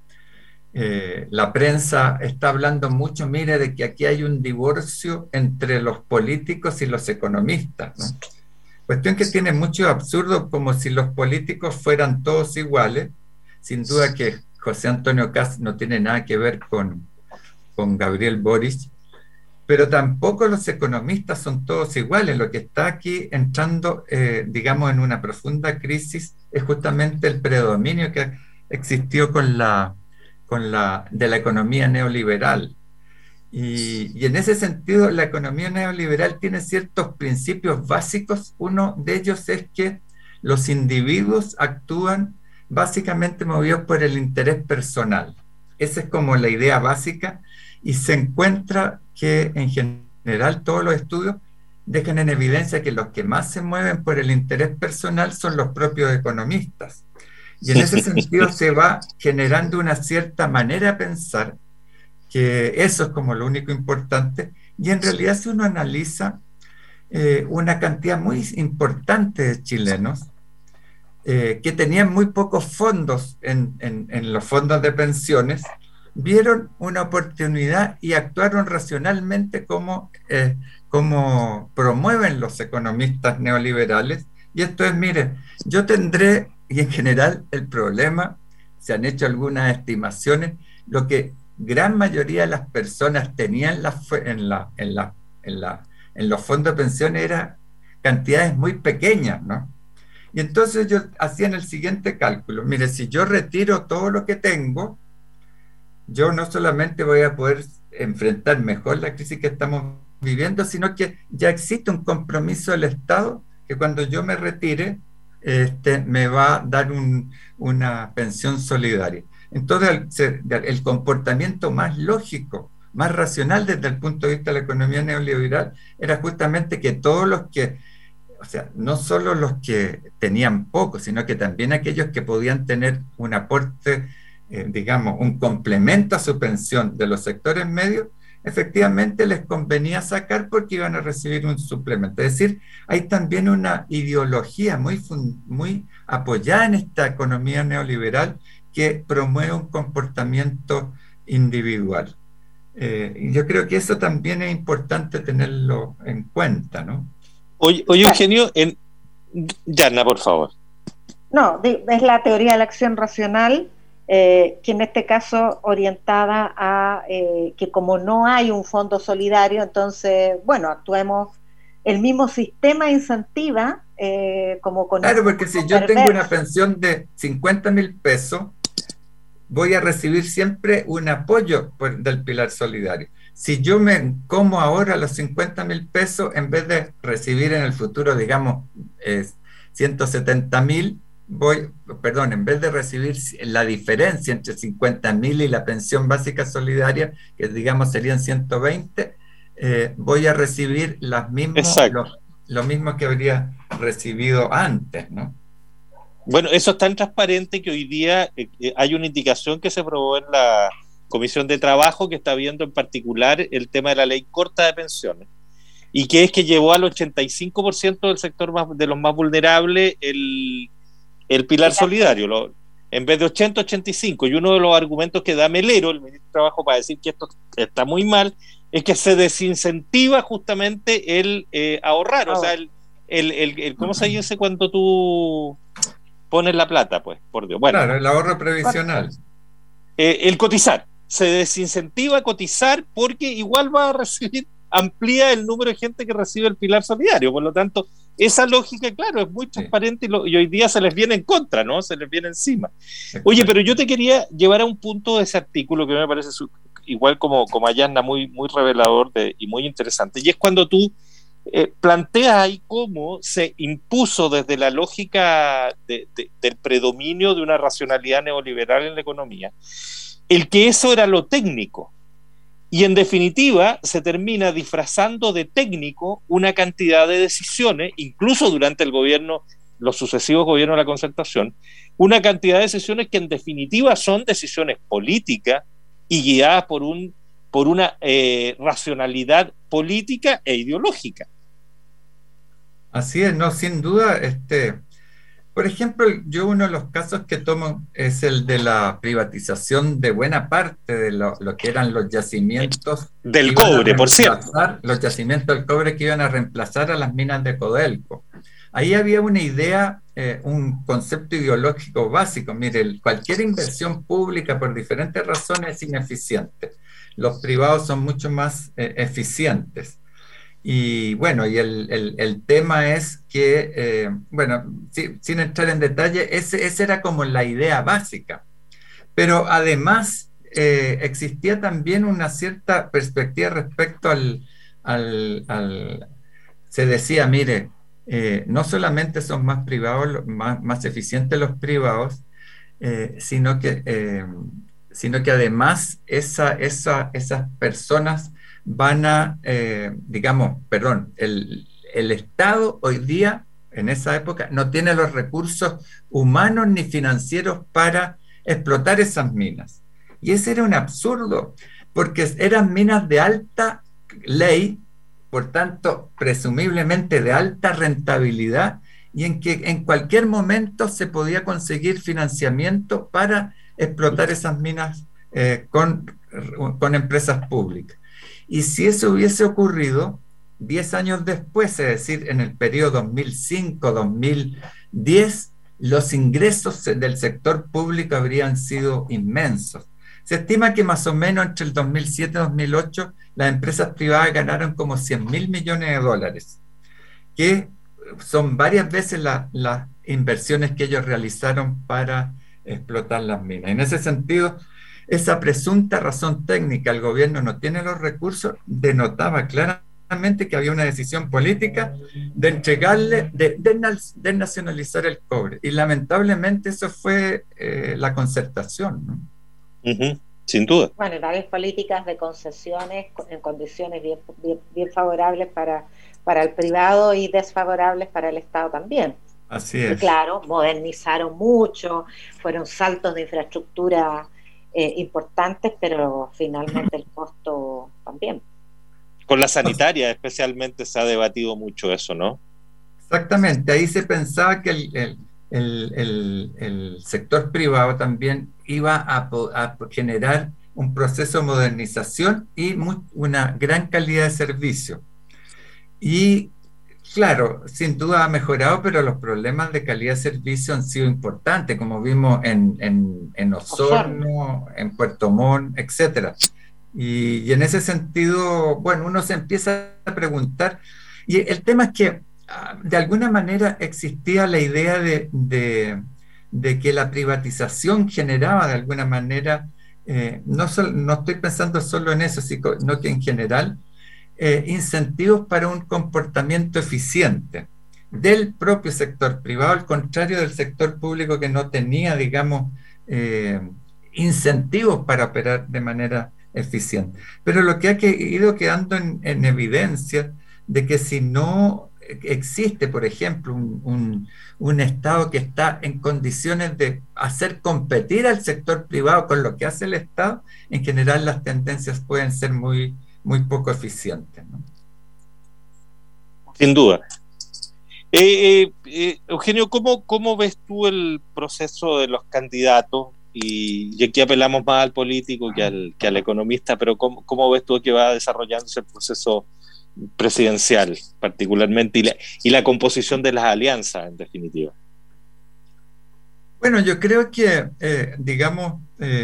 la prensa está hablando mucho, mire, de que aquí hay un divorcio entre los políticos y los economistas, ¿no? Cuestión que tiene mucho absurdo, como si los políticos fueran todos iguales. Sin duda que José Antonio Kast no tiene nada que ver con Gabriel Boric, pero tampoco los economistas son todos iguales. Lo que está aquí entrando, digamos, en una profunda crisis es justamente el predominio que existió de la economía neoliberal. Y en ese sentido, la economía neoliberal tiene ciertos principios básicos. Uno de ellos es que los individuos actúan básicamente movidos por el interés personal. Esa es como la idea básica, y se encuentra que en general todos los estudios dejan en evidencia que los que más se mueven por el interés personal son los propios economistas. Y en ese sentido se va generando una cierta manera de pensar que eso es como lo único importante, y en realidad si uno analiza una cantidad muy importante de chilenos que tenían muy pocos fondos en los fondos de pensiones, vieron una oportunidad y actuaron racionalmente como promueven los economistas neoliberales. Y esto es, mire, yo tendré, y en general el problema, se han hecho algunas estimaciones, lo que gran mayoría de las personas tenían en los fondos de pensiones eran cantidades muy pequeñas, ¿no? Y entonces yo hacía el siguiente cálculo: mire, si yo retiro todo lo que tengo, yo no solamente voy a poder enfrentar mejor la crisis que estamos viviendo, sino que ya existe un compromiso del Estado que cuando yo me retire me va a dar una pensión solidaria. Entonces el comportamiento más lógico, más racional desde el punto de vista de la economía neoliberal era justamente que todos los que, o sea, no solo los que tenían poco, sino que también aquellos que podían tener un aporte, digamos, un complemento a su pensión de los sectores medios, efectivamente les convenía sacar porque iban a recibir un suplemento. Es decir, hay también una ideología muy apoyada en esta economía neoliberal que promueve un comportamiento individual. Y yo creo que eso también es importante tenerlo en cuenta, ¿no?
Oye, Eugenio, Yana, por favor.
No, es la teoría de la acción racional, que en este caso orientada a que como no hay un fondo solidario, entonces, bueno, actuemos, el mismo sistema incentiva como con...
Claro, porque si yo tengo una pensión de 50.000 pesos, voy a recibir siempre un apoyo del pilar solidario. Si yo me como ahora los 50.000 pesos, en vez de recibir en el futuro, digamos, 170.000, en vez de recibir la diferencia entre 50.000 y la pensión básica solidaria, que digamos serían 120, voy a recibir lo mismo que habría recibido antes, ¿no?
Bueno, eso es tan transparente que hoy día hay una indicación que se aprobó en la Comisión de Trabajo que está viendo en particular el tema de la ley corta de pensiones, y que es que llevó al 85% del sector de los más vulnerables el pilar solidario, en vez de 80-85, y uno de los argumentos que da Melero, el ministro de Trabajo, para decir que esto está muy mal, es que se desincentiva justamente el ahorrar, o sea, ¿cómo se dice cuando tú pones la plata, pues, por Dios? Bueno,
claro, el ahorro previsional.
El cotizar, se desincentiva cotizar porque igual va a recibir, amplía el número de gente que recibe el pilar solidario, por lo tanto, esa lógica, claro, es muy transparente, y hoy día se les viene en contra, ¿no? Se les viene encima. Oye, pero yo te quería llevar a un punto de ese artículo que me parece igual como a Yana, muy, muy revelador y muy interesante, y es cuando tú planteas ahí cómo se impuso desde la lógica del predominio de una racionalidad neoliberal en la economía, el que eso era lo técnico, y en definitiva se termina disfrazando de técnico una cantidad de decisiones, incluso durante los sucesivos gobiernos de la Concertación, una cantidad de decisiones que en definitiva son decisiones políticas y guiadas por por una racionalidad política e ideológica.
Así es, no, sin duda. Por ejemplo, yo uno de los casos que tomo es el de la privatización de buena parte de lo que eran los yacimientos
del cobre, por cierto.
Los yacimientos del cobre que iban a reemplazar a las minas de Codelco. Ahí había una idea, un concepto ideológico básico. Mire, cualquier inversión pública por diferentes razones es ineficiente. Los privados son mucho más eficientes. Y bueno, y el tema es que, sin entrar en detalle, esa era como la idea básica. Pero además existía también una cierta perspectiva respecto se decía, mire, no solamente son más privados, más eficientes los privados, sino que además esas personas van a, el Estado hoy día, en esa época, no tiene los recursos humanos ni financieros para explotar esas minas. Y ese era un absurdo, porque eran minas de alta ley, por tanto, presumiblemente de alta rentabilidad, y en que en cualquier momento se podía conseguir financiamiento para explotar esas minas con empresas públicas. Y si eso hubiese ocurrido 10 años después, es decir, en el periodo 2005-2010, los ingresos del sector público habrían sido inmensos. Se estima que más o menos entre el 2007 y 2008 las empresas privadas ganaron como $100.000 millones, que son varias veces las inversiones que ellos realizaron para explotar las minas. En ese sentido, esa presunta razón técnica, el gobierno no tiene los recursos, denotaba claramente que había una decisión política de entregarle, de nacionalizar el cobre. Y lamentablemente eso fue la concertación, ¿no?
Sin duda.
Bueno, y varias políticas de concesiones en condiciones bien favorables para el privado y desfavorables para el Estado también.
Así es.
Y claro, modernizaron mucho, fueron saltos de infraestructura importantes, pero finalmente el costo también.
Con la sanitaria especialmente se ha debatido mucho eso, ¿no?
Exactamente, ahí se pensaba que el sector privado también iba a generar un proceso de modernización y una gran calidad de servicio. Y claro, sin duda ha mejorado, pero los problemas de calidad de servicio han sido importantes, como vimos en Osorno, en Puerto Montt, etcétera. Y en ese sentido, bueno, uno se empieza a preguntar, y el tema es que de alguna manera existía la idea de que la privatización generaba de alguna manera, no estoy pensando solo en eso, sino que en general, incentivos para un comportamiento eficiente del propio sector privado, al contrario del sector público que no tenía, digamos, incentivos para operar de manera eficiente. Pero lo que ha ido quedando en evidencia de que si no existe, por ejemplo, un Estado que está en condiciones de hacer competir al sector privado con lo que hace el Estado, en general las tendencias pueden ser muy poco eficientes, ¿no?
Sin duda. Eugenio, ¿cómo ves tú el proceso de los candidatos? Y aquí apelamos más al político que al economista, pero ¿cómo ves tú que va desarrollándose el proceso presidencial particularmente y la composición de las alianzas, en definitiva?
Bueno, yo creo que, digamos,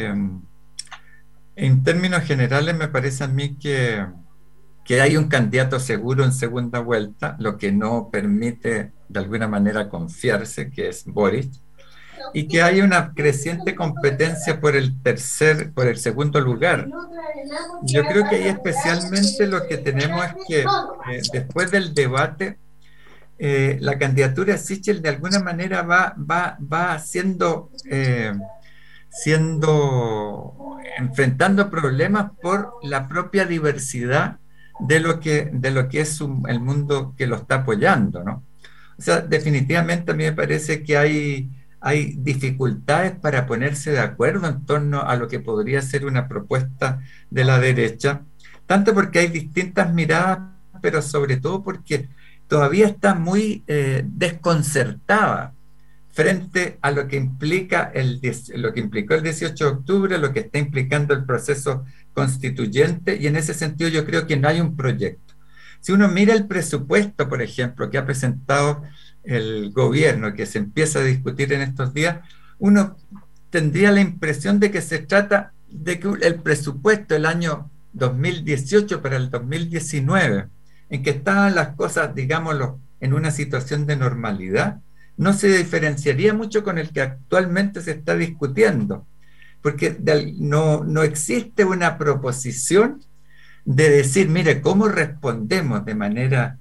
en términos generales me parece a mí que hay un candidato seguro en segunda vuelta, lo que no permite de alguna manera confiarse, que es Boric, y que hay una creciente competencia por el segundo lugar. Yo creo que ahí especialmente lo que tenemos es que después del debate, la candidatura de Sichel de alguna manera va enfrentando problemas por la propia diversidad de lo que es el mundo que lo está apoyando, ¿no? O sea, definitivamente a mí me parece que hay hay dificultades para ponerse de acuerdo en torno a lo que podría ser una propuesta de la derecha, tanto porque hay distintas miradas, pero sobre todo porque todavía está muy desconcertada frente a lo que implica lo que implicó el 18 de octubre, lo que está implicando el proceso constituyente, y en ese sentido yo creo que no hay un proyecto. Si uno mira el presupuesto, por ejemplo, que ha presentado el gobierno, que se empieza a discutir en estos días, uno tendría la impresión de que se trata de que el presupuesto del año 2018 para el 2019, en que estaban las cosas, digámoslo, en una situación de normalidad, no se diferenciaría mucho con el que actualmente se está discutiendo, porque no existe una proposición de decir, mire, ¿cómo respondemos de manera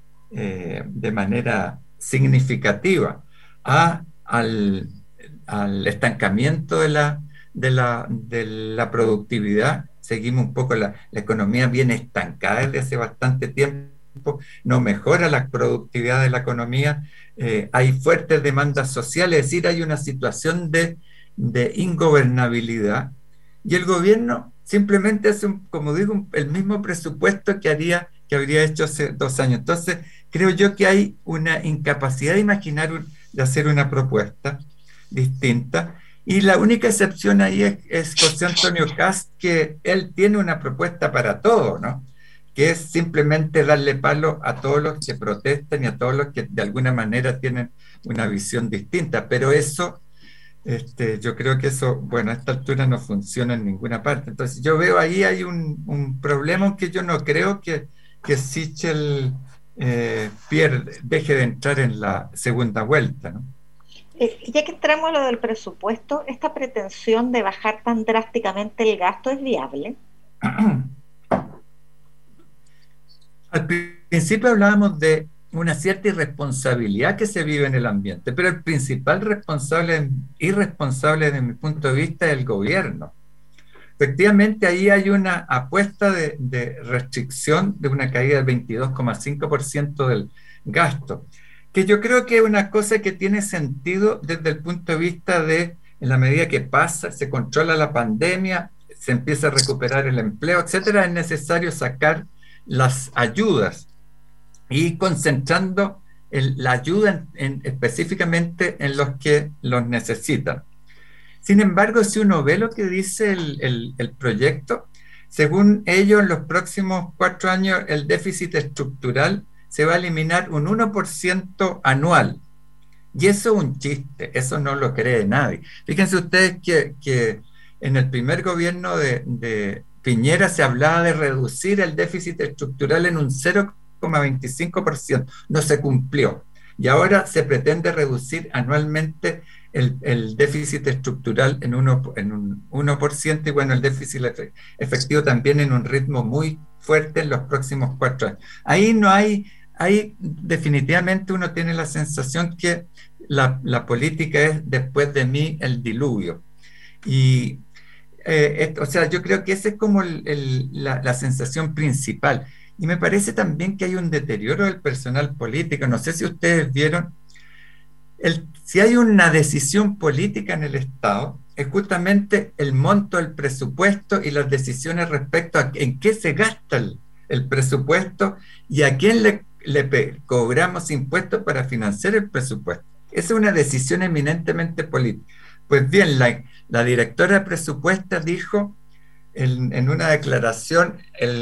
significativa al estancamiento de la productividad? Seguimos un poco, la economía viene estancada desde hace bastante tiempo, no mejora la productividad de la economía, hay fuertes demandas sociales, es decir, hay una situación de ingobernabilidad, y el gobierno simplemente hace, como digo, el mismo presupuesto que habría hecho hace 2 años. Entonces, creo yo que hay una incapacidad de imaginar, de hacer una propuesta distinta, y la única excepción ahí es José Antonio Kast, que él tiene una propuesta para todo, ¿no? Que es simplemente darle palo a todos los que protestan y a todos los que de alguna manera tienen una visión distinta, pero eso, yo creo que eso, bueno, a esta altura no funciona en ninguna parte. Entonces yo veo ahí hay un problema, aunque yo no creo que Sichel deje de entrar en la segunda vuelta, ¿no?
Ya que entramos a lo del presupuesto, ¿esta pretensión de bajar tan drásticamente el gasto es viable?
Al principio hablábamos de una cierta irresponsabilidad que se vive en el ambiente, pero el principal irresponsable desde mi punto de vista es el gobierno. Efectivamente, ahí hay una apuesta de restricción de una caída del 22,5% del gasto, que yo creo que es una cosa que tiene sentido desde el punto de vista de, en la medida que pasa, se controla la pandemia, se empieza a recuperar el empleo, etcétera, es necesario sacar las ayudas y concentrando la ayuda específicamente en los que los necesitan. Sin embargo, si uno ve lo que dice el proyecto, según ellos, en los próximos 4 años el déficit estructural se va a eliminar un 1% anual. Y eso es un chiste, eso no lo cree nadie. Fíjense ustedes que en el primer gobierno de Piñera se hablaba de reducir el déficit estructural en un 0,25%, no se cumplió. Y ahora se pretende reducir anualmente el déficit estructural en un 1%, y bueno, el déficit efectivo también en un ritmo muy fuerte en los próximos 4 años. Ahí no hay, definitivamente uno tiene la sensación que la política es después de mí el diluvio. Y o sea, yo creo que esa es como la sensación principal. Y me parece también que hay un deterioro del personal político. No sé si ustedes vieron, si hay una decisión política en el Estado, es justamente el monto del presupuesto y las decisiones respecto a en qué se gasta el presupuesto y a quién le cobramos impuestos para financiar el presupuesto. Esa es una decisión eminentemente política. Pues bien, la directora de presupuestos dijo en una declaración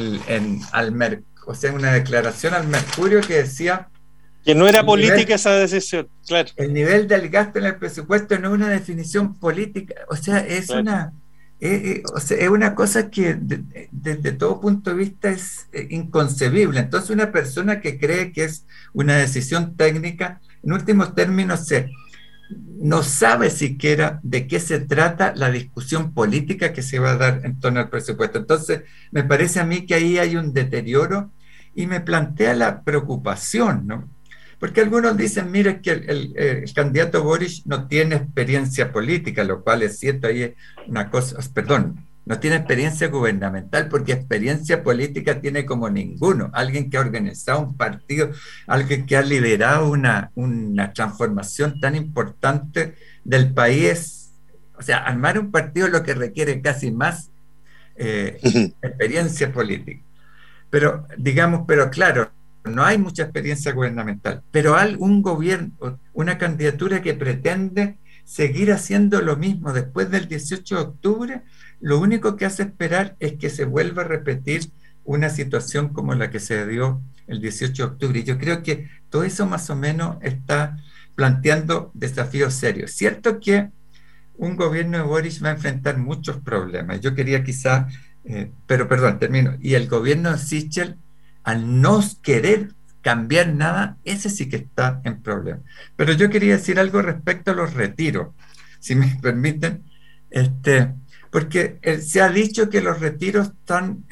una declaración al Mercurio, que decía
que no era política esa decisión, claro.
El nivel del gasto en el presupuesto no es una definición política, o sea, es claro. Es una cosa que desde todo punto de vista es inconcebible. Entonces, una persona que cree que es una decisión técnica, en últimos términos, no sabe siquiera de qué se trata la discusión política que se va a dar en torno al presupuesto. Entonces, me parece a mí que ahí hay un deterioro y me plantea la preocupación, ¿no? Porque algunos dicen, mire, que el candidato Boric no tiene experiencia política, lo cual es cierto, ahí es una cosa, perdón, no tiene experiencia gubernamental, porque experiencia política tiene como ninguno. Alguien que ha organizado un partido, alguien que ha liderado una transformación tan importante del país. O sea, armar un partido es lo que requiere casi más experiencia política. Pero, digamos, pero claro, no hay mucha experiencia gubernamental, pero hay un gobierno, una candidatura que pretende seguir haciendo lo mismo después del 18 de octubre, lo único que hace esperar es que se vuelva a repetir una situación como la que se dio el 18 de octubre. Y yo creo que todo eso más o menos está planteando desafíos serios. Cierto que un gobierno de Boric va a enfrentar muchos problemas. Yo quería quizá, pero perdón, termino. Y el gobierno de Sichel, al no querer cambiar nada, ese sí que está en problemas. Pero yo quería decir algo respecto a los retiros, si me permiten, porque se ha dicho que los retiros están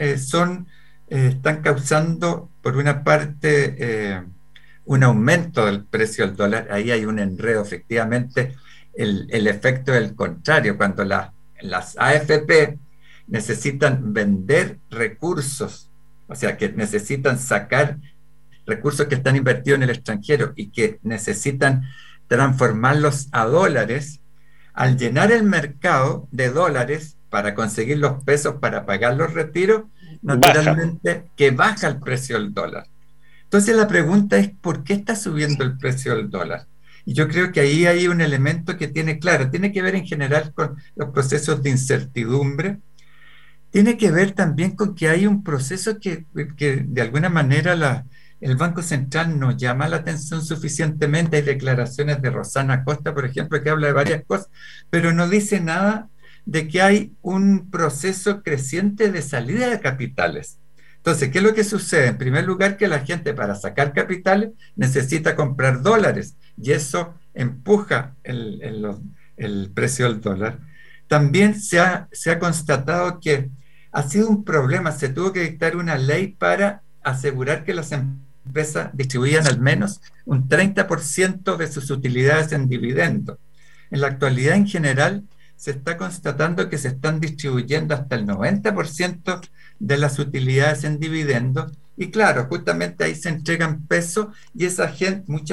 causando, por una parte, un aumento del precio del dólar. Ahí hay un enredo, efectivamente. El efecto es el contrario. Cuando las AFP necesitan vender recursos, o sea, que necesitan sacar recursos que están invertidos en el extranjero y que necesitan transformarlos a dólares, al llenar el mercado de dólares para conseguir los pesos para pagar los retiros, naturalmente que baja el precio del dólar. Entonces la pregunta es, ¿por qué está subiendo el precio del dólar? Y yo creo que ahí hay un elemento que tiene que ver en general con los procesos de incertidumbre, tiene que ver también con que hay un proceso que de alguna manera el Banco Central no llama la atención suficientemente. Hay declaraciones de Rosana Acosta, por ejemplo, que habla de varias cosas, pero no dice nada de que hay un proceso creciente de salida de capitales. Entonces, ¿qué es lo que sucede? En primer lugar, que la gente para sacar capitales necesita comprar dólares y eso empuja el precio del dólar. También se ha constatado que ha sido un problema, se tuvo que dictar una ley para asegurar que las empresas distribuían al menos un 30% de sus utilidades en dividendos. En la actualidad, en general, se está constatando que se están distribuyendo hasta el 90% de las utilidades en dividendos, y claro, justamente ahí se entregan pesos y esa gente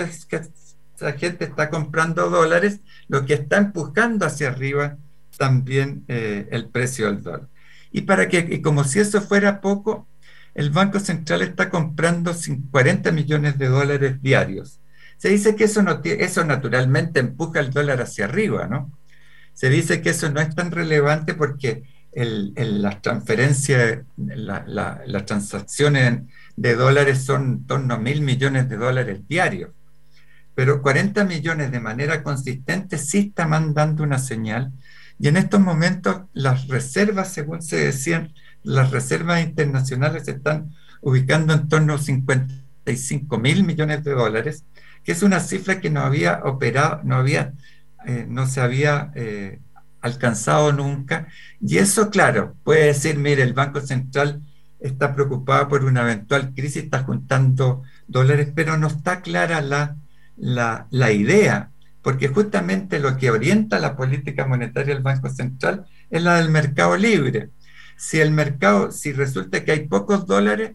está comprando dólares, lo que está empujando hacia arriba también el precio del dólar. Y como si eso fuera poco, el Banco Central está comprando 40 millones de dólares diarios. Se dice que eso naturalmente empuja el dólar hacia arriba, ¿no? Se dice que eso no es tan relevante porque las transferencias, las transacciones de dólares son en torno a 1.000 millones de dólares diarios. Pero 40 millones de manera consistente sí está mandando una señal. Y en estos momentos las reservas, según se decían, las reservas internacionales se están ubicando en torno a 55.000 millones de dólares, que es una cifra que no se había alcanzado nunca. Y eso, claro, puede decir, mire, el Banco Central está preocupado por una eventual crisis, está juntando dólares, pero no está clara la idea, porque justamente lo que orienta la política monetaria del Banco Central es la del mercado libre. Si resulta que hay pocos dólares,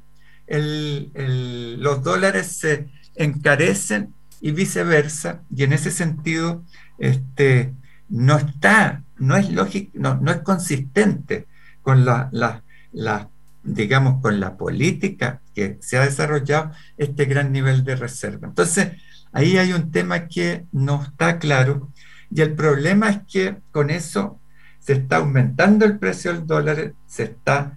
los dólares se encarecen y viceversa, y en ese sentido no es lógico, no es consistente con digamos, con la política que se ha desarrollado este gran nivel de reserva. Entonces, ahí hay un tema que no está claro, y el problema es que con eso se está aumentando el precio del dólar, se está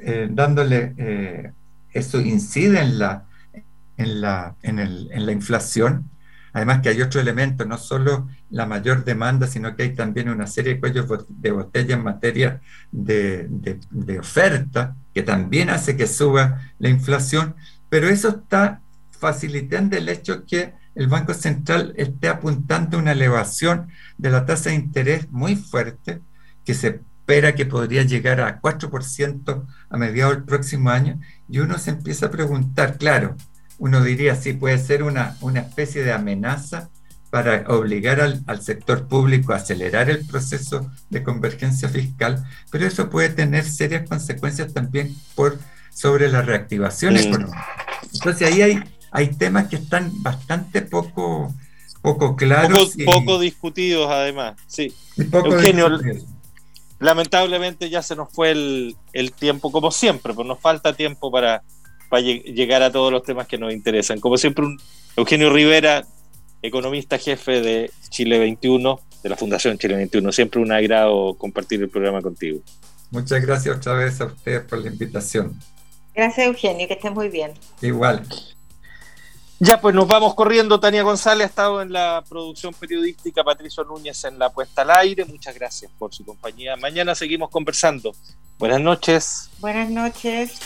eso incide en la inflación. Además que hay otro elemento, no solo la mayor demanda, sino que hay también una serie de cuellos de botella en materia de oferta, que también hace que suba la inflación, pero eso está facilitando el hecho que el Banco Central esté apuntando a una elevación de la tasa de interés muy fuerte, que se espera que podría llegar a 4% a mediados del próximo año, y uno se empieza a preguntar, claro, uno diría, sí, puede ser una especie de amenaza para obligar al sector público a acelerar el proceso de convergencia fiscal, pero eso puede tener serias consecuencias también sobre la reactivación económica. Entonces ahí hay temas que están bastante poco claros.
Poco discutidos, además. Sí.
Eugenio,
lamentablemente ya se nos fue el tiempo, como siempre, pues nos falta tiempo para llegar a todos los temas que nos interesan. Como siempre, Eugenio Rivera, economista jefe de Chile 21, de la Fundación Chile 21. Siempre un agrado compartir el programa contigo.
Muchas gracias otra vez a ustedes por la invitación.
Gracias, Eugenio, que estés muy bien.
Igual.
Ya, pues nos vamos corriendo. Tania González ha estado en la producción periodística, Patricio Núñez en la puesta al aire. Muchas gracias por su compañía. Mañana seguimos conversando. Buenas noches.
Buenas noches.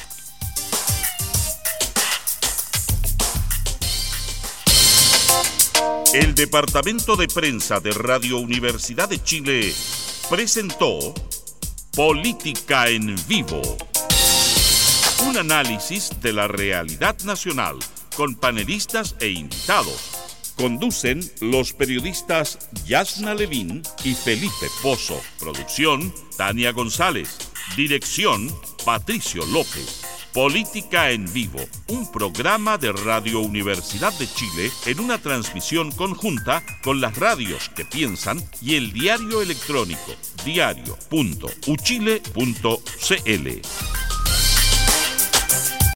El Departamento de Prensa de Radio Universidad de Chile presentó Política en Vivo. Un análisis de la realidad nacional con panelistas e invitados. Conducen los periodistas Yasna Levín y Felipe Pozo. Producción, Tania González. Dirección, Patricio López. Política en Vivo, un programa de Radio Universidad de Chile en una transmisión conjunta con las radios que piensan y el diario electrónico diario.uchile.cl.